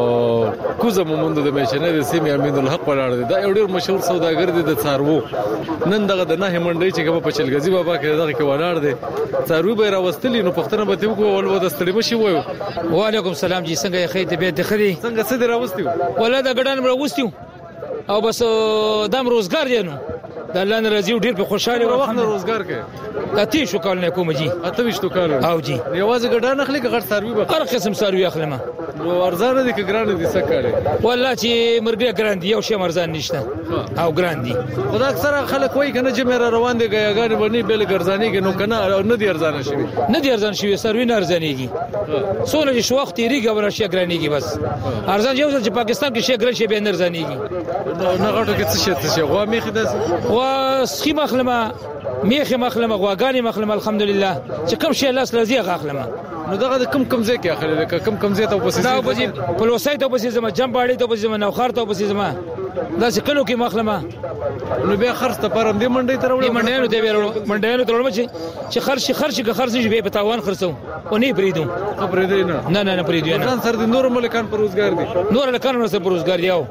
Speaker 4: د کوزه مومند د میشنه د سیمه امین الحق ولاړ دي. دا یو ډیر مشهور سوداګر دي د څارو. نن دغه د نه منډي چې کوم په چلګزي بابا کې دغه کې ولاړ دي څارو به راوستلی. نو پښتنه به ته وکړو ول د ستړي مشي وایو.
Speaker 5: وعلیکم السلام جی څنګه یې خې ته به دخري
Speaker 4: څنګه څه دراوستیو
Speaker 5: ولا د ګډان راوستیو او بس دم روزګار دی. نو د الله نه راضي ډیر په خوشاله
Speaker 4: وخت نه روزګار کې
Speaker 5: کتی شو کال نه کوم جی
Speaker 4: اته وشتو کال
Speaker 5: او جی
Speaker 4: یوازې ګډان اخلي که غټ سروي به
Speaker 5: هر قسم سروي اخلم.
Speaker 4: نو ارزان دي که ګران دي سکاله
Speaker 5: والله چې مرګ ګران دي یو شی مرزان نشته او ګران دي.
Speaker 4: خدا اکثر خلک وایي کنه چې مېره روان دي غیاګان باندې بل ګرځاني کې نو کنه نه دي ارزان شي
Speaker 5: نه دي ارزان شي سروي نه ارزانيږي. سونه چې شو وخت یې ریګه ورشي ګرانيږي بس ارزان یو چې پاکستان کې شي ګران شي به نه ارزانيږي.
Speaker 4: نه غټو کې څه شي څه شي غوا میخ داس
Speaker 5: وا سخي مخلمه میخ مخلمه غواګانی مخلمه الحمدلله چې کوم شي لاس لازم غاخلمه.
Speaker 4: نو دغه د کم کم ځای کې اخلي کم کم ځای ته وبسې
Speaker 5: دا وبسې په لوسای ته وبسې زما جنباړي ته وبسې زما نوخار ته وبسې زما دا چې کلو کې مخلمه.
Speaker 4: نو بیا خرڅ ته پرم دې منډي تر وړي
Speaker 5: منډيانو ته بیرو منډيانو تر وړم چې خرڅ خرڅ کې خرڅ شي به په تاوان خرڅو او نه پریدو
Speaker 4: خبرې دی نه
Speaker 5: نه نه پریدو نه
Speaker 4: ځان سر د نور ملکان پر روزګار دي
Speaker 5: نور ملکان سره پر روزګار دی. او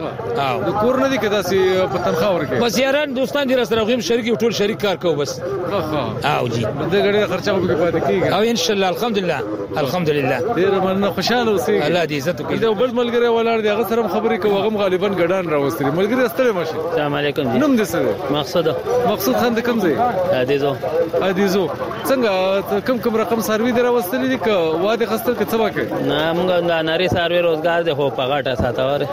Speaker 4: او کور نه دي کدا سي په تنخواه ورکه
Speaker 5: بس یاران دوستان دي سره غویم شریک ټول شریک کار کوو بس.
Speaker 4: ها
Speaker 5: او جی
Speaker 4: د غړي خرچه به پاتې کیږي
Speaker 5: او ان شاء الله الحمدلله الحمدلله
Speaker 4: ډیر مننه خوشاله اوسئ.
Speaker 5: الله دې عزت وکړي.
Speaker 4: دا بل ملګری ولاړ دی هغه سره خبرې کوو. هغه غالبا ګډان راوستي ملګری استلې ماشي.
Speaker 24: السلام علیکم.
Speaker 4: نوم دې څه
Speaker 24: مقصود
Speaker 4: مقصود خان د کوم ځای
Speaker 24: ادیزو
Speaker 4: ادیزو څنګه کم کم رقم سروي دراوستلې دي که واده خستل کې څه وکړي؟
Speaker 24: نه موږ د ناري سروي روزګار دی خو په غاټه ساتور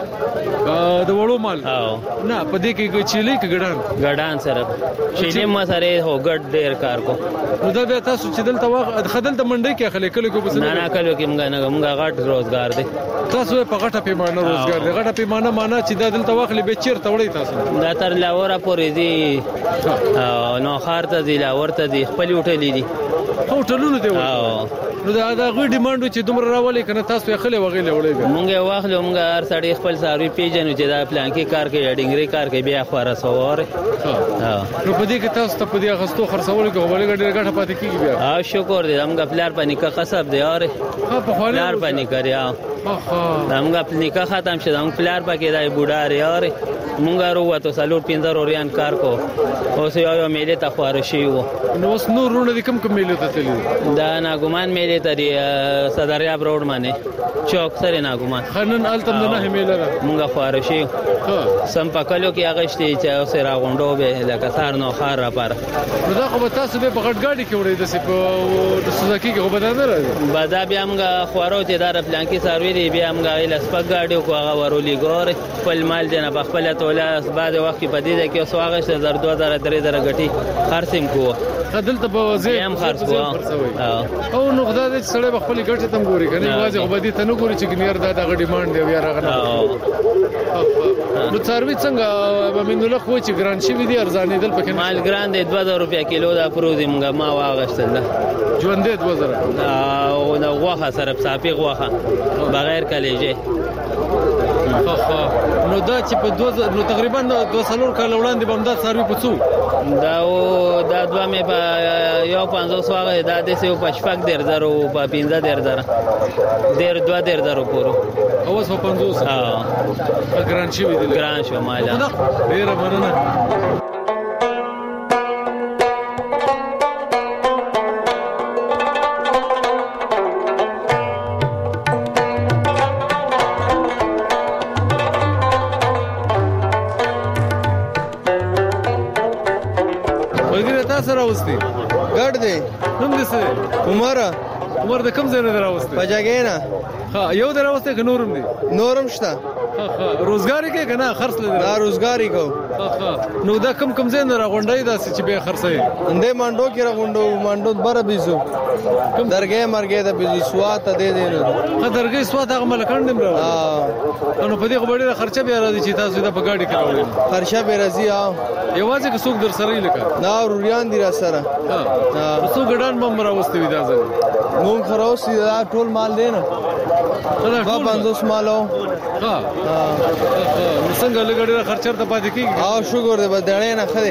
Speaker 4: د وړو مال
Speaker 24: او
Speaker 4: نه په دې کې چيلي کې ګډان
Speaker 24: ګډان سره چيلي ما سره هو ګډ ډیر کار کو.
Speaker 4: نو دا بیا تاسو چې دلته واخ خدل د منډي کې خلک کله کو بس
Speaker 24: نه نه کله کې موږ نه موږ غاټ روزګار دی.
Speaker 4: تاسو په غاټه پیمانه روزګار دی. غاټه پیمانه معنا چې دا دلته واخلې به چیر توړی تاسو
Speaker 24: دا تر لاوره پورې دی نو خار ته دی لاور ته دی خپل هوټل دی
Speaker 4: هوټلونه دی.
Speaker 24: او
Speaker 4: نو دا دا غوډي ډیماند چې دومره راولي کنه تاسو یې خلې وغیلې وړي
Speaker 24: مونږه واخلو مونږه هر سړی خپل ساروي پیژنو چې دا پلان کې کار کوي ډنګري کار کوي بیا خورا سوار
Speaker 4: ها نو په دې کې تاسو ته په دې غستو خرڅول کې وبلې ګډه ګټه پاتې کیږي بیا
Speaker 24: ها شکر دې مونږه پلار باندې کا قصب دی اره
Speaker 4: ها په خپل
Speaker 24: پلار باندې کړیا
Speaker 4: ها
Speaker 24: مونږه نکاح ختم شه مونږ پلار پکې دای بوډا اره مونږه وروته سالور پینځه اوريان کار کو اوس یو یو میله ته خوار شي وو
Speaker 4: نو اوس نور رونه دي کم کم میله ته تللی
Speaker 24: دا ناګومان میله ته دی صدریاب روډ باندې چوک سره ناګومان
Speaker 4: خنن التم نه میله را
Speaker 24: مونږه خوار شي سم پکلو کې هغه شته چې اوس را غونډو به لکه سار نو خار را پاره
Speaker 4: نو دا خو تاسو به په غټ گاډي کې وړي د سپ د سوزاکی کې خو بدل نه راځي
Speaker 24: بدا بیا موږ خوارو چې دار پلان کې سروي دی بیا موږ ویل سپک گاډي کو هغه ورولي ګور خپل مال دنه په خپل توله بعد وخت په دې کې اوس هغه څه زر دوه زره درې زره غټي خرڅم کو
Speaker 4: دلته په وځي
Speaker 24: هم خرڅ کو
Speaker 4: او نو خدای دې سړی په خپل غټه تم ګوري کنه واځي خو بدی ته نه ګوري چې ګنیر دا د ډیماند دی بیا راغله نو څاروي څنګه به مینوله خو چې ګران شي دي ارزانې دل پکې
Speaker 24: مال ګران دی دوه زره روپیا کیلو دا پروزي موږ ما واغښتل
Speaker 4: ژوند دې دوه زره
Speaker 24: او نو غوخه سره صافي غوخه بغیر کلیجه
Speaker 4: نو دا چې په دوه نو تقریبا دوه سلور کال وړاندې بمداد څاروي پڅو
Speaker 24: دا او دا دوه مې په یو پنځوس واغه دا د سیو پشپک ډیر زرو په پنځه ډیر زره ډیر دوه ډیر زرو پورو
Speaker 4: اوس په پنځوس
Speaker 24: ها
Speaker 4: ګران شي ویل
Speaker 24: ګران شو مالا
Speaker 4: ډیر مننه سره اوسې
Speaker 3: ګډ دی
Speaker 4: نوم دې څه
Speaker 3: عمر
Speaker 4: عمر د کوم ځای نه راوسته
Speaker 3: پجاګینا
Speaker 4: ها یو دراوسته ک نورم دی
Speaker 3: نورم شته
Speaker 4: ها ها روزګاری کې کنه خرڅ لري
Speaker 3: دا روزګاری کو
Speaker 4: ها ها نو دا کم کم ځای نه راغونډای دا چې به خرڅي
Speaker 3: اندې مانډو کې راغونډو مانډو بره بيزو درګه مرګه د بيزي سوات دې دې نو
Speaker 4: ها درګه سوات هغه ملکندم راو
Speaker 3: ها
Speaker 4: نو په دې خبرې خرچه به راځي چې تاسو دا په گاډي کې راوړئ
Speaker 3: خرچه به راځي ها
Speaker 4: یوازې که څوک در سره یې لکه
Speaker 3: نا روریان دي را سره
Speaker 4: ها څو ګډان بم راوستي وي دا ځل
Speaker 3: مونږ خروسي دا ټول مال دینو
Speaker 4: خلا
Speaker 3: ټول پنځوس مالو
Speaker 4: ها ها څنګه لګړې خرچه ته پاتې کیږي
Speaker 3: او شکر دې بدړې نه خدي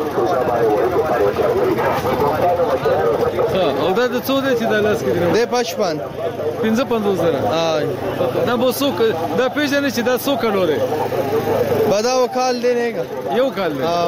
Speaker 4: او دا د څو دې چې د لاس کې
Speaker 3: دې پښپان
Speaker 4: پنځه پنځوس زره
Speaker 3: ها
Speaker 4: دا به څوک دا پیژنې چې دا څوک لوري
Speaker 3: بدا وکال دی نه
Speaker 4: یو کال دی
Speaker 3: ها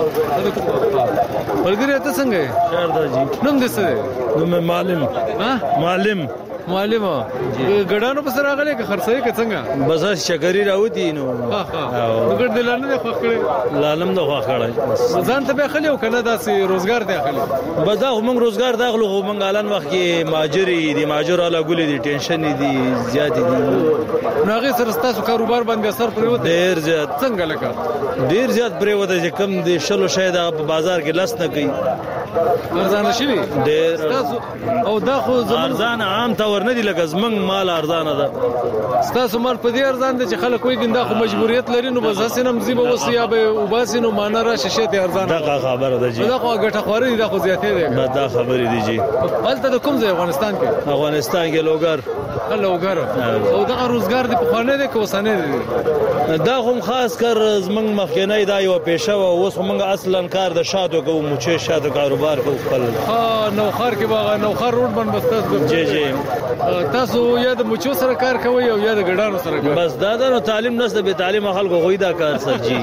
Speaker 4: ولګری ته څنګه
Speaker 6: شاردہ جی
Speaker 4: نوم دې څه
Speaker 6: نوم معلم
Speaker 4: ها
Speaker 6: معلم
Speaker 4: معلم ګډانو په سره غلې که خرڅې که څنګه
Speaker 6: بس شکرې راوتی نو
Speaker 4: ها ها وګړ دلانه نه خوخړې
Speaker 6: لالم نه خوخړې
Speaker 4: ځان ته به خلیو کنه داسې روزګار دی خلی
Speaker 6: بس دا موږ روزګار داخلو خو موږ الان وخت کې ماجری دي ماجر والا ګولې دي ټینشن دي زیات دي
Speaker 4: نو هغه سره تاسو کاروبار باندې اثر پریوت
Speaker 6: ډیر زیات
Speaker 4: څنګه لکه
Speaker 6: ډیر زیات پریوت چې کم دي شلو شاید په بازار کې لاس نه کوي
Speaker 4: ارزان شي
Speaker 6: ډیر
Speaker 4: تاسو او دا خو
Speaker 6: ارزان عام تور نه دي لکه زمنګ مال ارزان ده
Speaker 4: تاسو مال په دې ارزان دي چې خلک وایي ګنده خو مجبوریت لري نو بس هسه نم زیبه وسیا به وباسینو معنا را ششه ته ارزان
Speaker 6: دا خبره ده جی
Speaker 4: دا خو ګټه خوري دا خو زیاتې ده
Speaker 6: دا خبره دي جی
Speaker 4: هلته د کوم ځای افغانستان کې
Speaker 6: افغانستان کې لوګر
Speaker 4: لوګر او دا روزګار دی په خانه ده کو سنه دي
Speaker 6: دا هم خاص کر زمنګ مخکنی دا یو پیشه او اوس موږ اصلا کار د شاتو کو مچې شاتو کاروبار کو خپل
Speaker 4: ها نو خار کې باغ نو خار روډ باندې بس تاسو
Speaker 6: جی جی
Speaker 4: تاسو یا د مچو سره کار کوي او یا د ګډانو سره کار
Speaker 6: بس دا نو تعلیم نشته به تعلیم خلکو غوي دا کار سر جی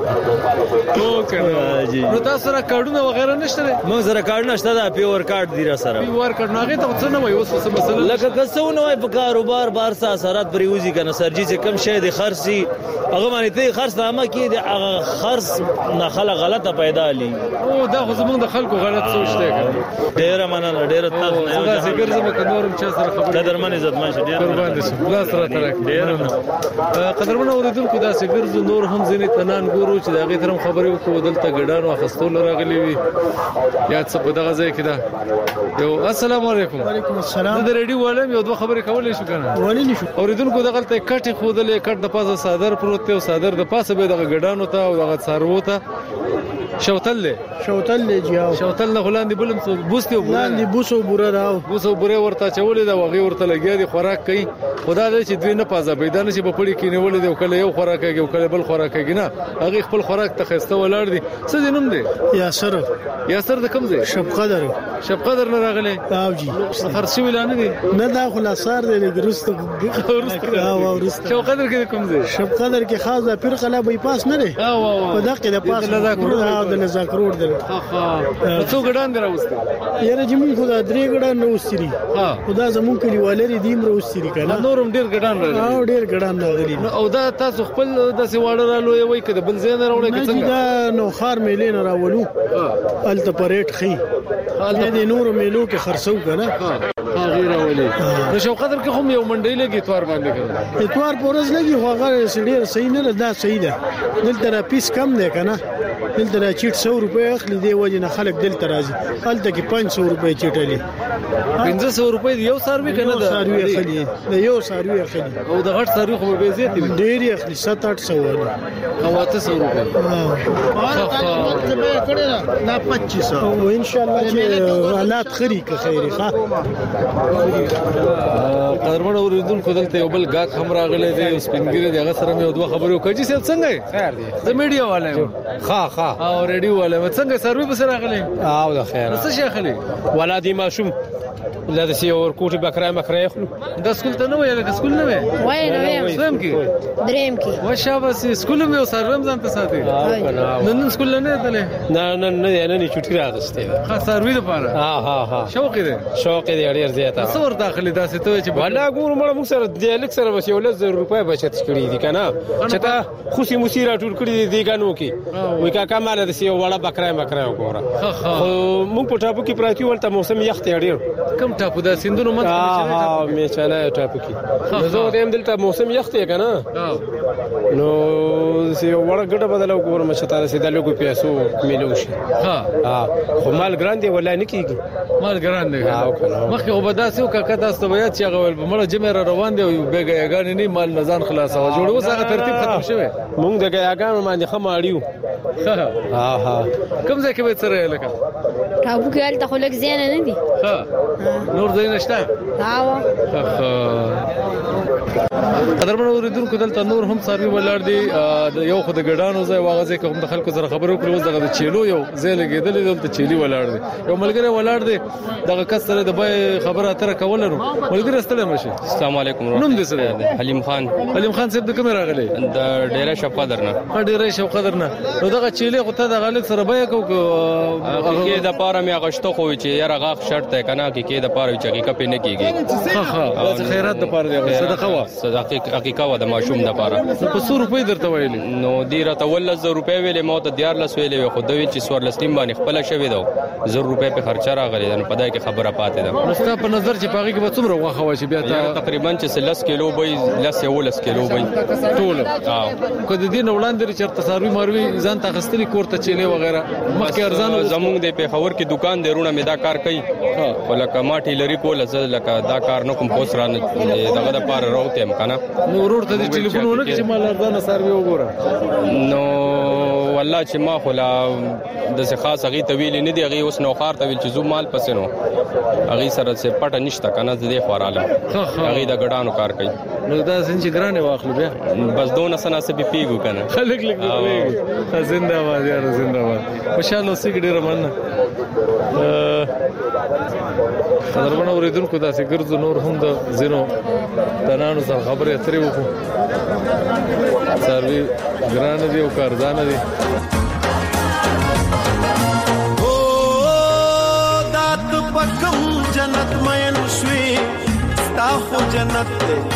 Speaker 4: اوکې نو تاسو سره کارډونه وغیرہ نشته
Speaker 6: موږ سره کارډ نشته دا پیور کارت دی را سره
Speaker 4: پیور کارت نه غي ته څه نه وای اوس څه مسله
Speaker 6: لکه کسو نه وای په کاروبار بار سره اثرات پریوزي کنه سر جی چې کم شې د خرسي هغه باندې ته خرڅ نامه کې د خرڅ نه خلک غلطه پیدا لي
Speaker 4: او دا خو زمونږ د خلکو غلط سوچ دی
Speaker 6: ډیر مننه ډیر تاسو
Speaker 4: نه دا ذکر زما کنورم چې سره خبر
Speaker 6: قدرمن عزت مان شه ډیر
Speaker 4: قربان دي الله سره ترک ډیر قدرمن اوریدونکو دا ذکر ز نور هم ځینې تنان ګورو چې دا غي ترم خبرې وکړو دلته ګډانو اخستول راغلي وي یا څه په دغه ځای کې دا یو السلام علیکم
Speaker 7: وعلیکم السلام
Speaker 4: د ریډیو والم یو دوه خبرې کولې شو کنه
Speaker 7: ولې نشو
Speaker 4: اوریدونکو دغه ته کټي خودلې کټ د پاسه صادر پروت ته صادر د پاسه به دغه ګډانو ته او دغه څارو ته شوتل له
Speaker 7: شوتل له جیاو
Speaker 4: شوتل نه غلاندې بلم څو بوستي وبره
Speaker 7: لاندې بوسو بوره راو
Speaker 4: بوسو بوره ورته چولې دا وغه ورته لګیا دي خوراک کوي خدا دې چې دوی نه پازه بيدانه چې په پړي کې نیولې دی کله یو خوراک کوي کله بل خوراک کوي نه هغه خپل خوراک ته خسته ولاړ دي څه دینم دی
Speaker 7: یاسر
Speaker 4: یاسر د کوم ځای
Speaker 7: شب قدر
Speaker 4: شب قدر نه راغله
Speaker 7: او جی
Speaker 4: خرڅ ویلانه دي
Speaker 7: نه دا خلاصار دی ګرست او ورست
Speaker 4: شب قدر کې کوم ځای
Speaker 7: شب قدر کې خاص د پیر قلا بای پاس نه دی
Speaker 4: او او
Speaker 7: په دغه د پاس د لزاکرور دی
Speaker 4: څو ګډان دراوسته
Speaker 7: یره جمعي خدا درې ګډان نو وستري خدا زمون کلی والری دیم روستري کنه
Speaker 4: نورم ډیر ګډان راغلي
Speaker 7: او ډیر ګډان راغلي
Speaker 4: او دا تاسو خپل د سیواړه رالو وي کده بل زین راوړل کې څنګه
Speaker 7: دا نو خار میلې نه راولو الته پریټ خي الته د نور میلو کې خرڅو کنه
Speaker 4: ها غیر راولي نو شو قدر کې هم یو منډي لګي اتوار باندې کړه
Speaker 7: اتوار پورز لګي خو هغه سړي صحیح نه دا صحیح ده دلته را پیس کم دی کنه دلته را چیټ سو روپے اخلي دی وجه نه خلک دلته راځي الته کې پنځه سوه روپے چیټلې
Speaker 4: پنځه سوه روپے یو ساروي کنه
Speaker 7: دا ساروي اخلي د یو ساروي اخلي
Speaker 4: او د غټ ساروي خو به زیات دي
Speaker 7: ډېر اخلي سات اټ سوه
Speaker 4: او اته سوه روپے
Speaker 7: لا پچیس او ان شاء الله چې حالات خري که خیري ښه
Speaker 4: قدرمن اوریدونکو دلته یو بل غاک هم راغلی دی سپینګری دی هغه سره مې دوه خبرې وکړې چې څنګه خیر دی زه میډیا والا یم
Speaker 8: ها ها
Speaker 4: او ریډیو والا یم څنګه سروي به سره راغلی
Speaker 8: او د خیر
Speaker 4: څه شي اخلي
Speaker 8: ولادي ماشوم لا د سی اور کوټي بکرای مکرای خلو
Speaker 4: د سکول ته نه ویل د سکول نه وی
Speaker 10: وای نه ویم
Speaker 4: سویم کې
Speaker 10: دریم کې
Speaker 4: و شاباس سکول مې سروم ځان ته ساتي نن نن سکول نه ته
Speaker 8: نه نه نه نه چټي راغسته
Speaker 4: ها سروي د پاره
Speaker 8: ها ها ها
Speaker 4: شوق دی
Speaker 8: شوق دی ډیر زیاته
Speaker 4: څور داخلي داسې ته چې
Speaker 8: ولا ګور مړ موږ سره د لیک سره بس یو لز روپۍ بچت کړی دي کنه چې تا خوشي مسیره ټول کړی دي ګانو کې وای کا کماله د سی وړه بکرای مکرای وګوره موږ په ټاپو کې پراتی ولته موسم یخت ډیر
Speaker 4: کم ټاپو د سندونو مت
Speaker 8: ها می چاله ټاپو کې زه دیم دلته موسم یخت یې کنه نو سی وړه ګډه بدلو ګورم چې تا سي د لوګو پیسو ملو شي
Speaker 4: ها
Speaker 8: ها خو مال ګران دی ولا نه کیږي
Speaker 4: مال ګران دی مخکې خو بداسي او کاکا تاسو بیا چې غول مړه جمع روان دی بیګا یګان نه مال نزان خلاص او جوړو سره ترتیب ختم شوی
Speaker 8: مونږ د یګان باندې خماړیو ها ها
Speaker 4: کوم ځای کې به سره لکه
Speaker 10: ټاپو کې الته خلک زین نه دي
Speaker 4: ها نور ځای نشته
Speaker 10: ها
Speaker 4: قدرمن اوریدونکو دلته نور هم سروي ولاړ دي یو خو د ګډانو ځای واغځي کوم د خلکو سره خبرو کړو دغه د چيلو یو ځای لګیدل دلته چيلي ولاړ دي یو ملګری ولاړ دي دغه کس سره د بای خبره اتره کول نو ملګری ستړي مشي
Speaker 11: السلام علیکم
Speaker 4: نوم دې سره
Speaker 11: حلیم خان
Speaker 4: حلیم خان صاحب د کوم راغلي
Speaker 11: د ډیره شپ قدر نه
Speaker 4: ډیره شپ قدر نه نو دغه چيلي خو ته دغه لیک سره بای کو
Speaker 11: کې د پاره مې غشتو خو چې یاره غاخ شرط ته کنه کې د پاره چې کې کپې نه کیږي
Speaker 4: ها ها د خیرات د پاره دی صدقه وا
Speaker 11: صدقه حقیقت و د ماشوم د پاره
Speaker 4: په څو روپۍ درته ویلي
Speaker 11: نو دی راته ولز روپۍ ویلې مو ته دیار لس ویلې خو دوی چې سور لستیم باندې خپل شوی دو زر روپۍ په خرچه راغلی نو پدای کې خبره پاتې ده
Speaker 4: نو ستا په نظر چې پاږي کې به څومره غوښه واشي بیا
Speaker 11: تقریبا چې لس کیلو به لس یو لس کیلو به
Speaker 4: ټول ها کله دې نو وړاندې چې تصاروی ماروي ځان ته خستري کوړه چيلي وغیرہ مخکې ارزان
Speaker 11: زمونږ د پیښور کې دکان دی رونه مې دا کار کوي ولکه ماټي لري کول لکه دا کار نو کوم پوس را دغه د پاره راوته ام کنه
Speaker 4: نو ورور ته د ټلیفونونو کې چې مال ارزان سروي وګوره
Speaker 11: نو والله چې ما خلا د څه خاص غي طویل نه دی غي اوس نو خار طویل چې زو مال پسې نو غي سره څه پټه نشته کنه دې خوراله غي د ګډانو کار کوي
Speaker 4: نو دا څنګه ګرانه واخلو بیا
Speaker 11: بس دونه سنا سبي پیګو کنه
Speaker 4: خلک لیک لیک زنده باد یار زنده باد خوشاله اوسې ډیر مننه قدرمن اوریدونکو داسې ګرځو نور هم د زینو تنانو سره خبرې اترې وکړو سروي ګران دي او کارزان دي
Speaker 25: او دات پکم جنت مین شوي ستا خو جنت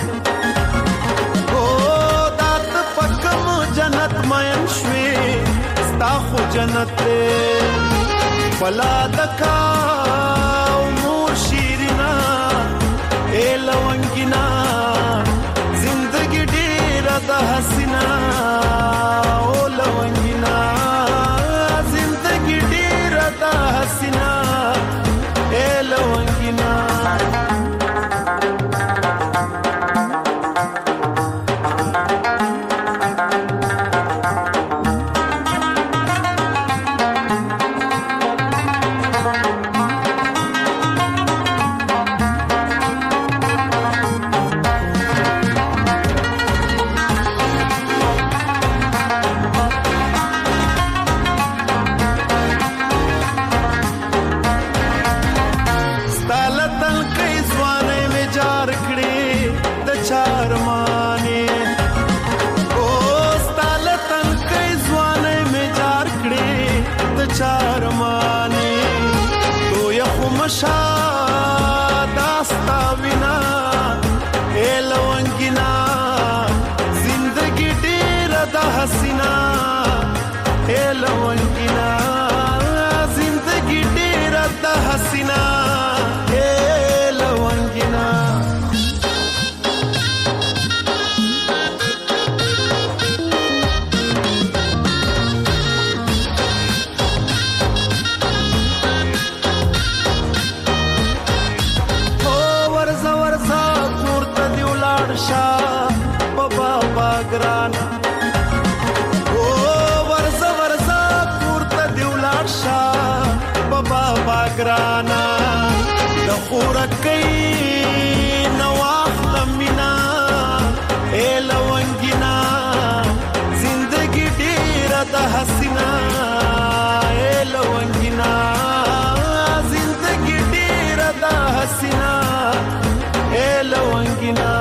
Speaker 25: او دات پکم جنت مین شوي ستا خو جنت فلا دکا مور شیرنا اے لونگینا زندگی ډیره د حسینا او لونگینا زندگی ډیره د حسینا اے لونگینا چارمانه او ستالتن کای ځوانه می جار کړې د چارمانه تو یو مشا داستا وینا الونګینا زندگی ډیر د حسینا الونګینا زندگی ډیر د حسینا الونګینا ګرانا او ورزه ورزه پورته دیولار شا بابا باګرانا د خورکې نواخ لمینا الونګینا زندگی ډیر د حسینا الونګینا زندگی ډیر د حسینا الونګینا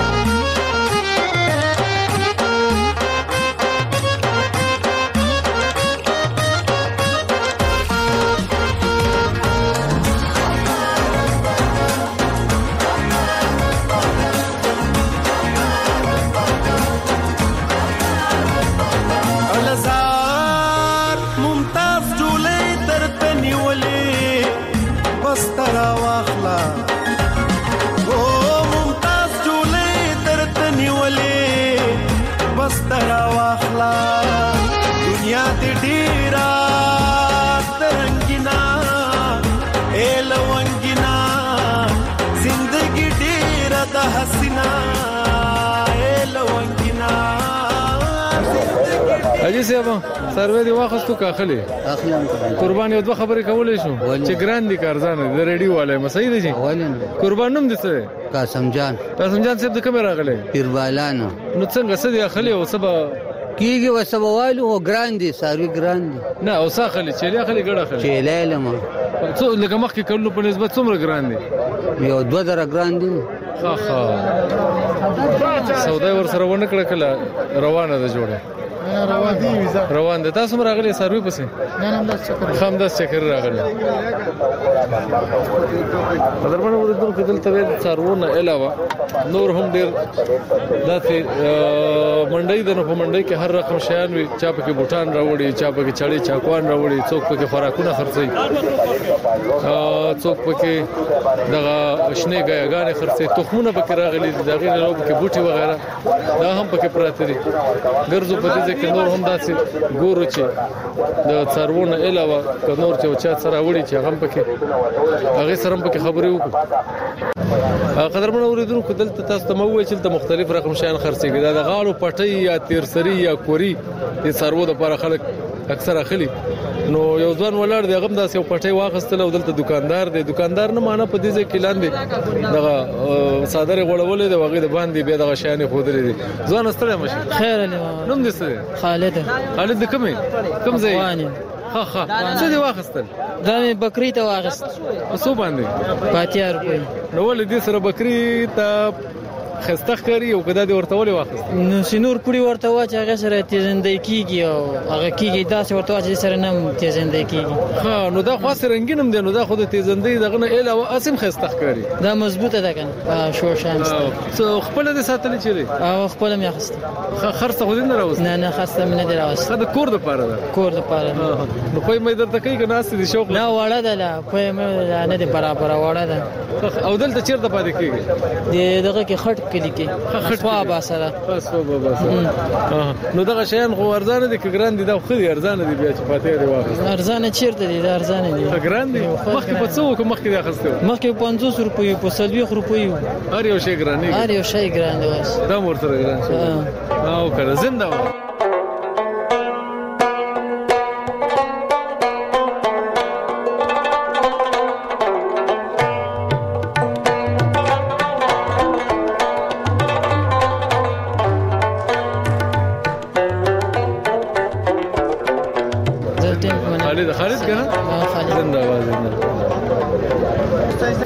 Speaker 25: دنیا دې ډیرا ترنګینا الونګینا زندگی ډیرا د حسینا الونګینا
Speaker 4: اجي سیابا سروې دی واخستو کاخلي
Speaker 9: اخلم
Speaker 4: قربان یو دوه خبرې کولې شو چې ګران دي کارزان د ریډیو والے مسعود جی قربان نوم دي څه
Speaker 9: قاسم جان
Speaker 4: قاسم جان صاحب د کومه راغله
Speaker 9: پیربالانو
Speaker 4: نو څنګه څه دی اخلي او سبا
Speaker 9: کیږي وسبوالو او ګراندي ساروي ګراندي
Speaker 4: نه او ساخلي چې له اخلي ګړه اخلي
Speaker 9: چې له لمه
Speaker 4: څو لکه مخکې کولو په نسبت څومره ګراندي
Speaker 9: یو دوه در ګراندي
Speaker 4: ها ها سودا ور سره ونه کړه کله روانه ده جوړه
Speaker 12: روان دي
Speaker 4: روان دي تاسو راغلي سروي پسې
Speaker 12: نه نه داس چکر
Speaker 4: خامداس چکر راغلي قدرمن ورته کې دلته څارونه علاوه نور هم ډیر داتې منډي د نو په منډي کې هر رقم شیان وي چا په کې بوټان راوړي چا په کې چړې چاکوان راوړي څوک په کې خوراکونه خرڅي څوک په کې دغه شنه غاګانې خرڅي تخمونه په کې راغلي دغه نو په کې بوټي وغیرہ دا هم په کې پراته دي ګرځو په دې کې نور هم داسې ګورو چې د څارونه علاوه نور چې چا سره وړي چې هم په کې هغه سره په کې خبرې وکړو قدرمن اوریدونکو دلته تاسو ته مو ویل چې مختلف رقم شیان خرڅيږي دا د غاړو پټي یا تیرسري یا کوري د څارو د لپاره خلک اکثر اخلي نو یو ځوان ولر دی غم داس یو پټي واخستل او دلته دکاندار دی دکاندار نه معنا په دې ځکه اعلان دی دغه صادره غړولې د وغې د باندې به دغه شیان خودري دي ځوان استره مشه
Speaker 12: خیر له
Speaker 4: نوم دې څه
Speaker 12: خالد
Speaker 4: خالد کومه کوم ځای ها ها څه دی واخستل
Speaker 12: دا مې بکری ته واخست
Speaker 4: اوسو باندې
Speaker 12: پاتیا روپۍ
Speaker 4: نو ولې دې سره بکری ته خستخ کاری او کدا دې ورته ولې واخست
Speaker 12: نو سينور کړي ورته وا چې هغه سره تیزندې کیږي او هغه کیږي دا څه ورته چې سره نم تیزندې کیږي
Speaker 4: ها نو دا خاص رنگینم دی نو دا خود تیزندې دغه نه اله او اسیم خستخ کاری
Speaker 12: دا مضبوطه ده کنه شو شانس
Speaker 4: څو خپل دې ساتلې چیرې
Speaker 12: او خپل مې اخست
Speaker 4: خرڅ خو دې نه راوست
Speaker 12: نه نه خسته مې نه دی راوست
Speaker 4: دا کور د پاره ده
Speaker 12: کور د پاره
Speaker 4: نو په مې درته کوي کنه است دي شوق
Speaker 12: نه وړه ده لا په مې نه دی برابر وړه ده
Speaker 4: او دلته چیرته پاتې کیږي
Speaker 12: دغه کې خټ کلی کې خوا با سره
Speaker 4: خوا با سره نو دغه شیان خو ارزانه دي که ګران دي دا خو دي ارزانه دي بیا چې پاتې دی واخست
Speaker 12: ارزانه چیرته دي دا ارزانه دي
Speaker 4: ګران دي مخکې په څو کو مخکې دا خسته
Speaker 12: مخکې پنځوس روپۍ په سلوي روپۍ
Speaker 4: هر یو شی ګران دي
Speaker 12: هر یو شی ګران دی واس
Speaker 4: دا مرته ګران شي او کړه زنده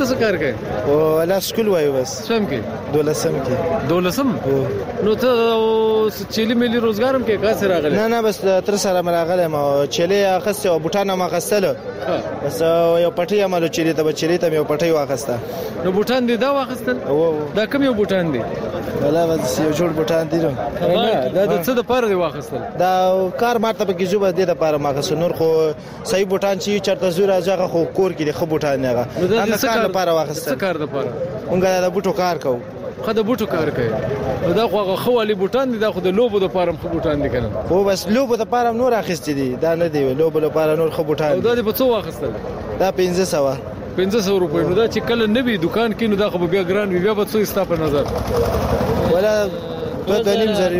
Speaker 4: ته څه کار کوي؟
Speaker 3: او لا سکول وایو بس.
Speaker 4: سم کې
Speaker 3: دولسم کې.
Speaker 4: دولسم؟ نو ته چيلي ملي روزګار هم کې کاسه راغلی؟
Speaker 3: نه نه بس تر سره راغلی ما چيلي اخسته او بوټان ما اخستله. بس یو پټي عملو چيلي ته چيلي ته یو پټي واخسته.
Speaker 4: نو بوټان دي دا واخستل؟ دا کوم یو بوټان دي؟
Speaker 3: ولا بس یو جوړ بوټان دي.
Speaker 4: نه دا د څه د پاره دی واخستل؟
Speaker 3: دا کار ماته به کیږي به د لپاره ما خو نور خو صحیح بوټان چې چرته زور راځه خو کور کې د خو بوټان نه غا. دا د کار لپاره واخستل.
Speaker 4: څه کار لپاره؟
Speaker 3: مونږ د بوټو کار کوو.
Speaker 4: خو د بوټو کار کوي. دا خو خو علي بوټان دي، دا خو د لوبو د پاره خو بوټان دي کنه.
Speaker 3: خو بس لوبو د پاره نور اخستې دي، دا نه دی لوبو د پاره نور خو بوټان.
Speaker 4: دا د په څو واخستل؟
Speaker 3: دا پنځه سوه.
Speaker 4: پنځه سوه روپۍ. نو دا چې کله نوی دکان کې نو دا خو بیا ګران وي، بیا به څو ستا په نظر؟
Speaker 3: ولا دوه دنیم زری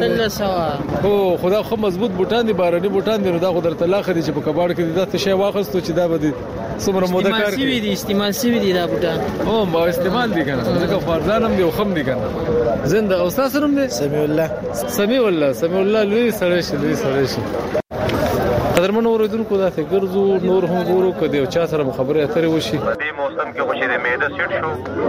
Speaker 4: هو خدا خو مضبوط بوټان دي، باراني بوټان دي. نو دا خو درته لا خري چې په کباړ کې دا څه شی واخستو چې دا به څومره موده کار کوي.
Speaker 12: استعمال دي استعمال سوي دي دا بوټان.
Speaker 4: او ما استعمال دي کنه، ځکه فرزانم دی او خم دي کنه. زنده او تاسو نوم دی؟
Speaker 3: سمیع الله.
Speaker 4: سمیع الله سمیع الله لوی سره شي لوی سره شي. قدرمن اوریدونکو دا فکرزو نور هم ګورو کدی او چا سره خبره اترې وشي.
Speaker 13: په موسم کې خو چې د میده سیټ شو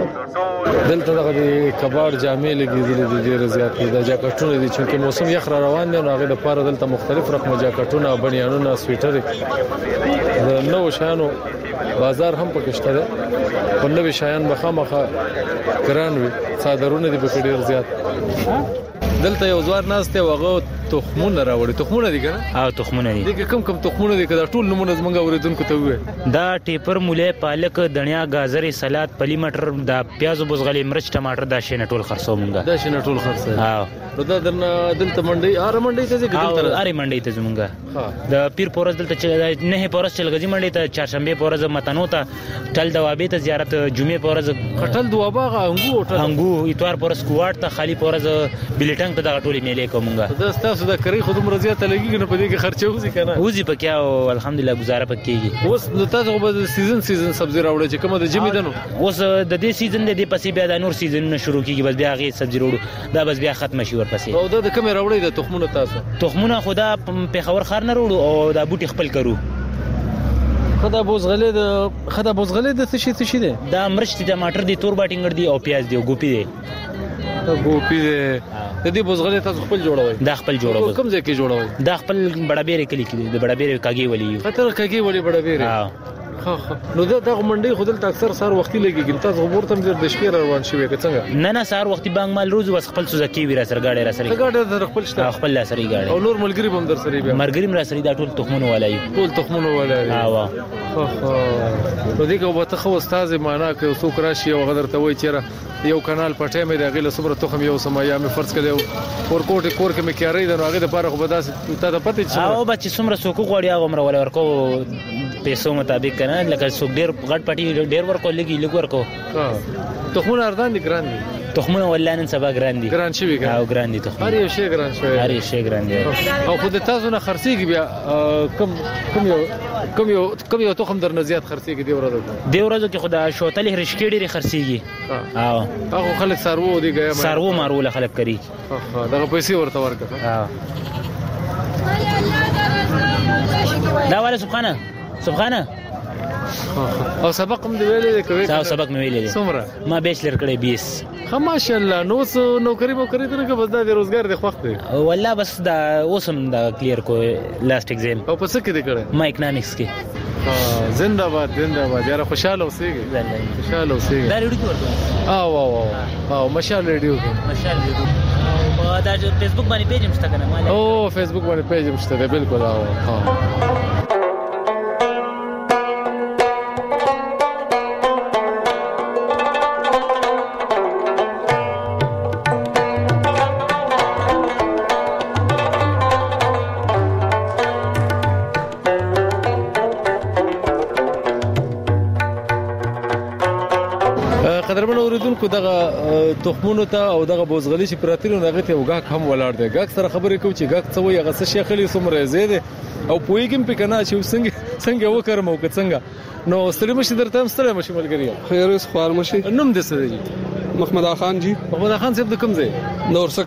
Speaker 4: دلته دغه کباړ جامې لګېدلې دي ډېر زیات دي. دا جاکټونه دي چې موسم یخ را روان دی نو هغه د پاره دلته مختلف رقم جاکټونه، بنیانونه، سویټر، د نو شانو بازار هم پکې شته. په نوې شایان مخامخه ګران وي، صادرونه دي په ډېر زیات. دلته یو ځوار ناشته وغه تخمونه راوړي. تخمونه دي کنه؟
Speaker 14: او تخمونه دي.
Speaker 4: دغه کم کم تخمونه دي کدا ټول نمونه زمونږ اوریدونکو ته وې.
Speaker 14: دا ټیپر، مولی، پالک، دنیا، گازر، سلاد، پلی مټر، دا پیاز، بوزغلي، مرچ، ټماټر، دا شینه ټول خرڅو مونږه.
Speaker 4: دا شینه ټول خرڅه.
Speaker 14: ها
Speaker 4: نو دا درنه دلته منډي اره منډي ته ځي
Speaker 14: دلته اره منډي ته زمونږه. د پیر پورز دلته چې نه پورز چلګزي منډي ته، چهارشنبه پورز متنو ته، ټل دوابې ته زیارت، جمعه پورز
Speaker 4: خټل دوابا انګو ټل
Speaker 14: انګو، اتوار پورز کوټ ته، خالی پورز بلیټنګ ته، دا ټولې میلې کومګه.
Speaker 4: دا تاسو دا کوي خود مرزیه ته لګیږي نه پدې کې خرچه وځي کنه؟
Speaker 14: وځي پکې او الحمدلله گزاره پکېږي.
Speaker 4: اوس نو تاسو په سیزن سیزن سبزی راوړل چې کومه د جمی دنو؟
Speaker 14: اوس د دې سیزن د دې پسې بیا د نور سیزن شروع کیږي، بس بیا غي سبزی وروړو، دا بس بیا ختم شي ورپسې.
Speaker 4: او دا د کومه راوړل د تخمونه تاسو؟
Speaker 14: تخمونه خدا په خبر خار نه وروړو او دا بوټي خپل کرو.
Speaker 4: خدا بوزغله د خدا بوزغله د څه شي څه شي ده؟
Speaker 14: دا مرچ دي، ټماټر دي، تور باټینګر دي او پیاز دي او ګوپی دي.
Speaker 4: ګوپی دي. د دې بوزغله تاسو خپل جوړوي؟
Speaker 14: دا خپل جوړوي.
Speaker 4: کوم ځای کې جوړوي؟
Speaker 14: دا خپل بڑابېره کلی کې د بڑابېره کاګي ولي.
Speaker 4: خطر کاګي ولي بڑابېره. ها ها نو دا د منډي خودل تاکثر سار وختي لګيږي. تاسو ورته د شپې روان شوي که څنګه؟
Speaker 14: نه نه سار وختي بانګ مال روز وس خپل سوزکی وی را سره گاډي را سره.
Speaker 4: گاډي در خپل شته؟ خپل
Speaker 14: لا سره گاډي.
Speaker 4: او نور ملګری هم در سره بیا؟
Speaker 14: مرګریم را سره دا ټول تخمونه ولای.
Speaker 4: ټول تخمونه ولای.
Speaker 14: ها وا
Speaker 4: نو دغه وبته خو استاد معنا کوي څوک راشي او غدر ته وای چیرې یو کانال پټه مې د غیله صبر تخم یو سم یا مې فرض کړو ورکوټ کور کې مې کیاري د هغه د پاره خو بداس ته د پته چې
Speaker 14: او بچ څومره څوک غوړی هغه مر ول ورکو پیسو مطابق کنه لکه څوک ډیر غټ پټي ډیر ورکو لګي لګ ورکو.
Speaker 4: ها تخمونه اردان دي ګران دي.
Speaker 14: تخمونه ولانن سبا ګران دي.
Speaker 4: ګران شي وي
Speaker 14: او ګران دي تخمونه.
Speaker 4: هر یو شی ګران شوی.
Speaker 14: هر یو شی ګران دي.
Speaker 4: او خو د تاسو نه خرڅيږي بیا کم کم یو کم یو کم یو تخم در نه زیات خرڅيږي دی ورځو
Speaker 14: دی ورځو کې خدا شوتل هرشکې ډېری خرڅيږي.
Speaker 4: او هغه خلک سارو دی ګیا
Speaker 14: سارو مارو له خلک کوي.
Speaker 4: ها دغه پیسې ورته ورکړه.
Speaker 14: ها دا ولا سبحانه سبحانه
Speaker 4: او سبق هم دی ویلې کوي.
Speaker 14: تاسو سبق مې ویلې.
Speaker 4: څومره؟
Speaker 14: ما بیچلر کړې بیس.
Speaker 4: خو ماشاءالله نو څو نوکری مو کړی درګه بس دا د روزګار د خوخت دی.
Speaker 14: والله بس دا اوسم دا کلیر کو لاست ایگزام.
Speaker 4: او په څه کې دی کړی؟
Speaker 14: ما اکونومکس کې.
Speaker 4: ها زنده باد زنده باد یاره خوشاله اوسېږي. خوشاله اوسېږي.
Speaker 14: دا ریډیو ورته.
Speaker 4: او او او ماشاءالله ریډیو
Speaker 14: ماشاءالله ریډیو. او دا فیسبوک باندې پیج مشته کنه مال.
Speaker 4: او فیسبوک باندې پیج مشته دی بالکل. او ها قدرمن اوریدونکو دغه تخمونو ته او دغه بوزغلی چې پراتینو دغه ته وګه کم ولاړ دی. ګاک سره خبرې کوي چې ګاک څه وي هغه څه شیخلی سمره زیاده او پویګم په کنه چې څنګه څنګه وکړم او څنګه نو ستړي مشي درته هم ستړي مشي ملګری.
Speaker 15: خیر اوس خوار مشي.
Speaker 4: نوم دې څه دی؟
Speaker 15: محمد خان جی.
Speaker 4: محمد خان صاحب د کوم ځای؟
Speaker 15: نور سکه.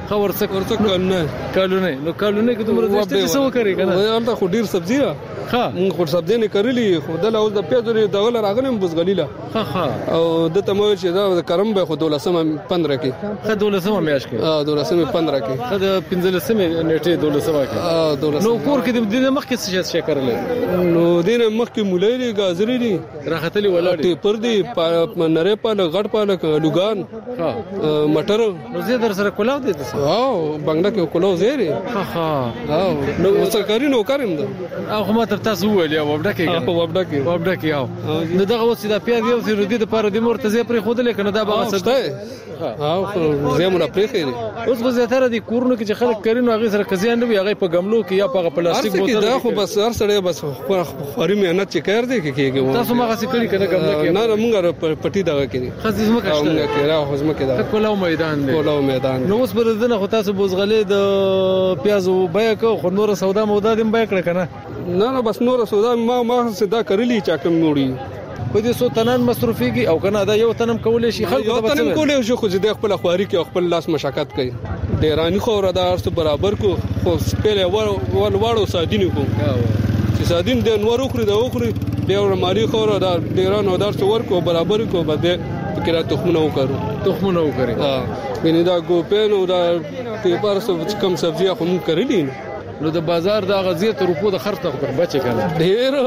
Speaker 4: خو ورڅ
Speaker 15: ورڅ کلونه
Speaker 4: کلونه نو کلونه کې دومره دشته چې څه وکړي کنه
Speaker 15: ولته خو ډیر سبزی را
Speaker 4: ها
Speaker 15: مونږ خو سبزی نه کړلی خو د لاول د پیازو دغه راغلم بوزغلیلا
Speaker 4: ها ها
Speaker 15: او د تمو چې دا کرم به خو دولسمه پندرہ کې
Speaker 4: خه دولسمه میاش کې
Speaker 15: اه دولسمه پندرہ کې
Speaker 4: خه د پنځلسمه نیټه دولسمه کې
Speaker 15: اه دولسمه
Speaker 4: نو کور کې د دې مخ کې څه شي کړل
Speaker 15: نو دینه مخ کې مولای دي غازری دي
Speaker 4: راختلی ولاړ
Speaker 15: پر دي نری پاله غټ پاله لوګان
Speaker 4: ها
Speaker 15: مټر
Speaker 4: نو زه در سره کولاو دي تاسو
Speaker 15: او بنگلا کې کولاو زیری
Speaker 4: ها ها
Speaker 15: او نو څه کاری نو کارم ده
Speaker 4: او خو ما تر تاسو ویل یا وبډه کې
Speaker 15: په وبډه کې
Speaker 4: وبډه کې او نو دغه اوس دا پیاز یو څه ردی د پاره د مرتزه پر خود لیکنه دا به
Speaker 15: څه او خو زمونه پرې خېری
Speaker 4: اوس غو زیاتره دي کورونو کې چې خلک کرینو هغه سره کزیان نه وي هغه په غملو کې یا په پلاستیک بوتل
Speaker 15: دا خو بس هر سړی بس خوري مهنت چې کار دی کېږي
Speaker 4: تاسو ما غسي کړی کنه غملو کې
Speaker 15: نه موږ پټي دغه کړی
Speaker 4: خزې زما کښته
Speaker 15: موږ کې را خو زما کې دا
Speaker 4: کولاو میدان دی
Speaker 15: کولاو میدان
Speaker 4: نو اوس پر دنه خو تاسو بوزغلې د پیازو بیا کو خو نور سودا مودا دیم بیا کړ کنه
Speaker 15: نه نه بس نور سودا ما ما صدا کړلی چا کوم نوړي
Speaker 4: په دې سو تنان مصرفيږي او کنه دا یو تنم کولې شي خلکو
Speaker 15: ته تنم کولې شي خو دې خپل خواري کې خپل لاس مشقت کوي ډیرانی خو را دا ارس برابر کو خو سپېله ور ور واړو سادینی کو چې سادین د نور خوري دا خوري ډیر مالی خو را دا ډیرانو دا څور کو برابر کو بده فکر تخمونه وکړو
Speaker 4: تخمونه وکړي
Speaker 15: ها بني دا ګوپینو دا پیپر سو کم سبزی خو مون کړلی
Speaker 4: نو د بازار د غزیت روپو د خرڅ ته بچ کنه
Speaker 15: ډیر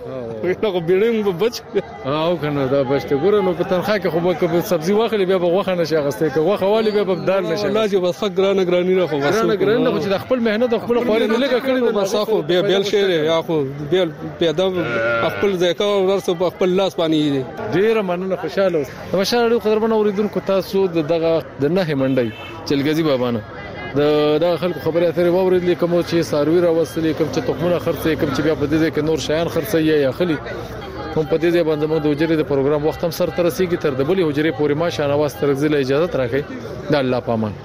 Speaker 15: نو بیرنګ به بچ
Speaker 4: او کنه دا بچته ګور نو په تنخوا کې خو به سبزی واخلې بیا به غوخه نشه غسته کې غوخه والی بیا به دال نشه
Speaker 15: الله چې بس ګرانه ګرانی نه خو
Speaker 4: بس ګرانه ګرانه خو چې د خپل مهنت او خپل خواري نه لګه کړی
Speaker 15: نو بس خو بیا بیل شي یا خو بیل پیدا خپل ځکه ورسو په خپل لاس باندې دي
Speaker 4: ډیر مننه خوشاله اوس خوشاله قدرمن اوریدونکو تاسو دغه د نه منډي چلګزي بابانه د د خلکو خبره اترې وورېدلې کوم چې ساروي را وصلې کوم چې تخمونه خرڅې کوم چې بیا په دې کې نور شیان خرڅې یا خلی هم په دې باندې مو د حجرې د پروګرام وخت هم سر تر رسیدي تر د بلې حجرې پورې ما شانواز ترغزل اجازه راکړي د الله پامان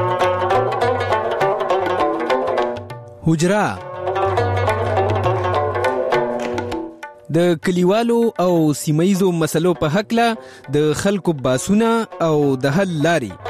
Speaker 2: حجرا د کلیوالو او سیمایزو مسلو په حق له د خلکو باسونه او د حل لاري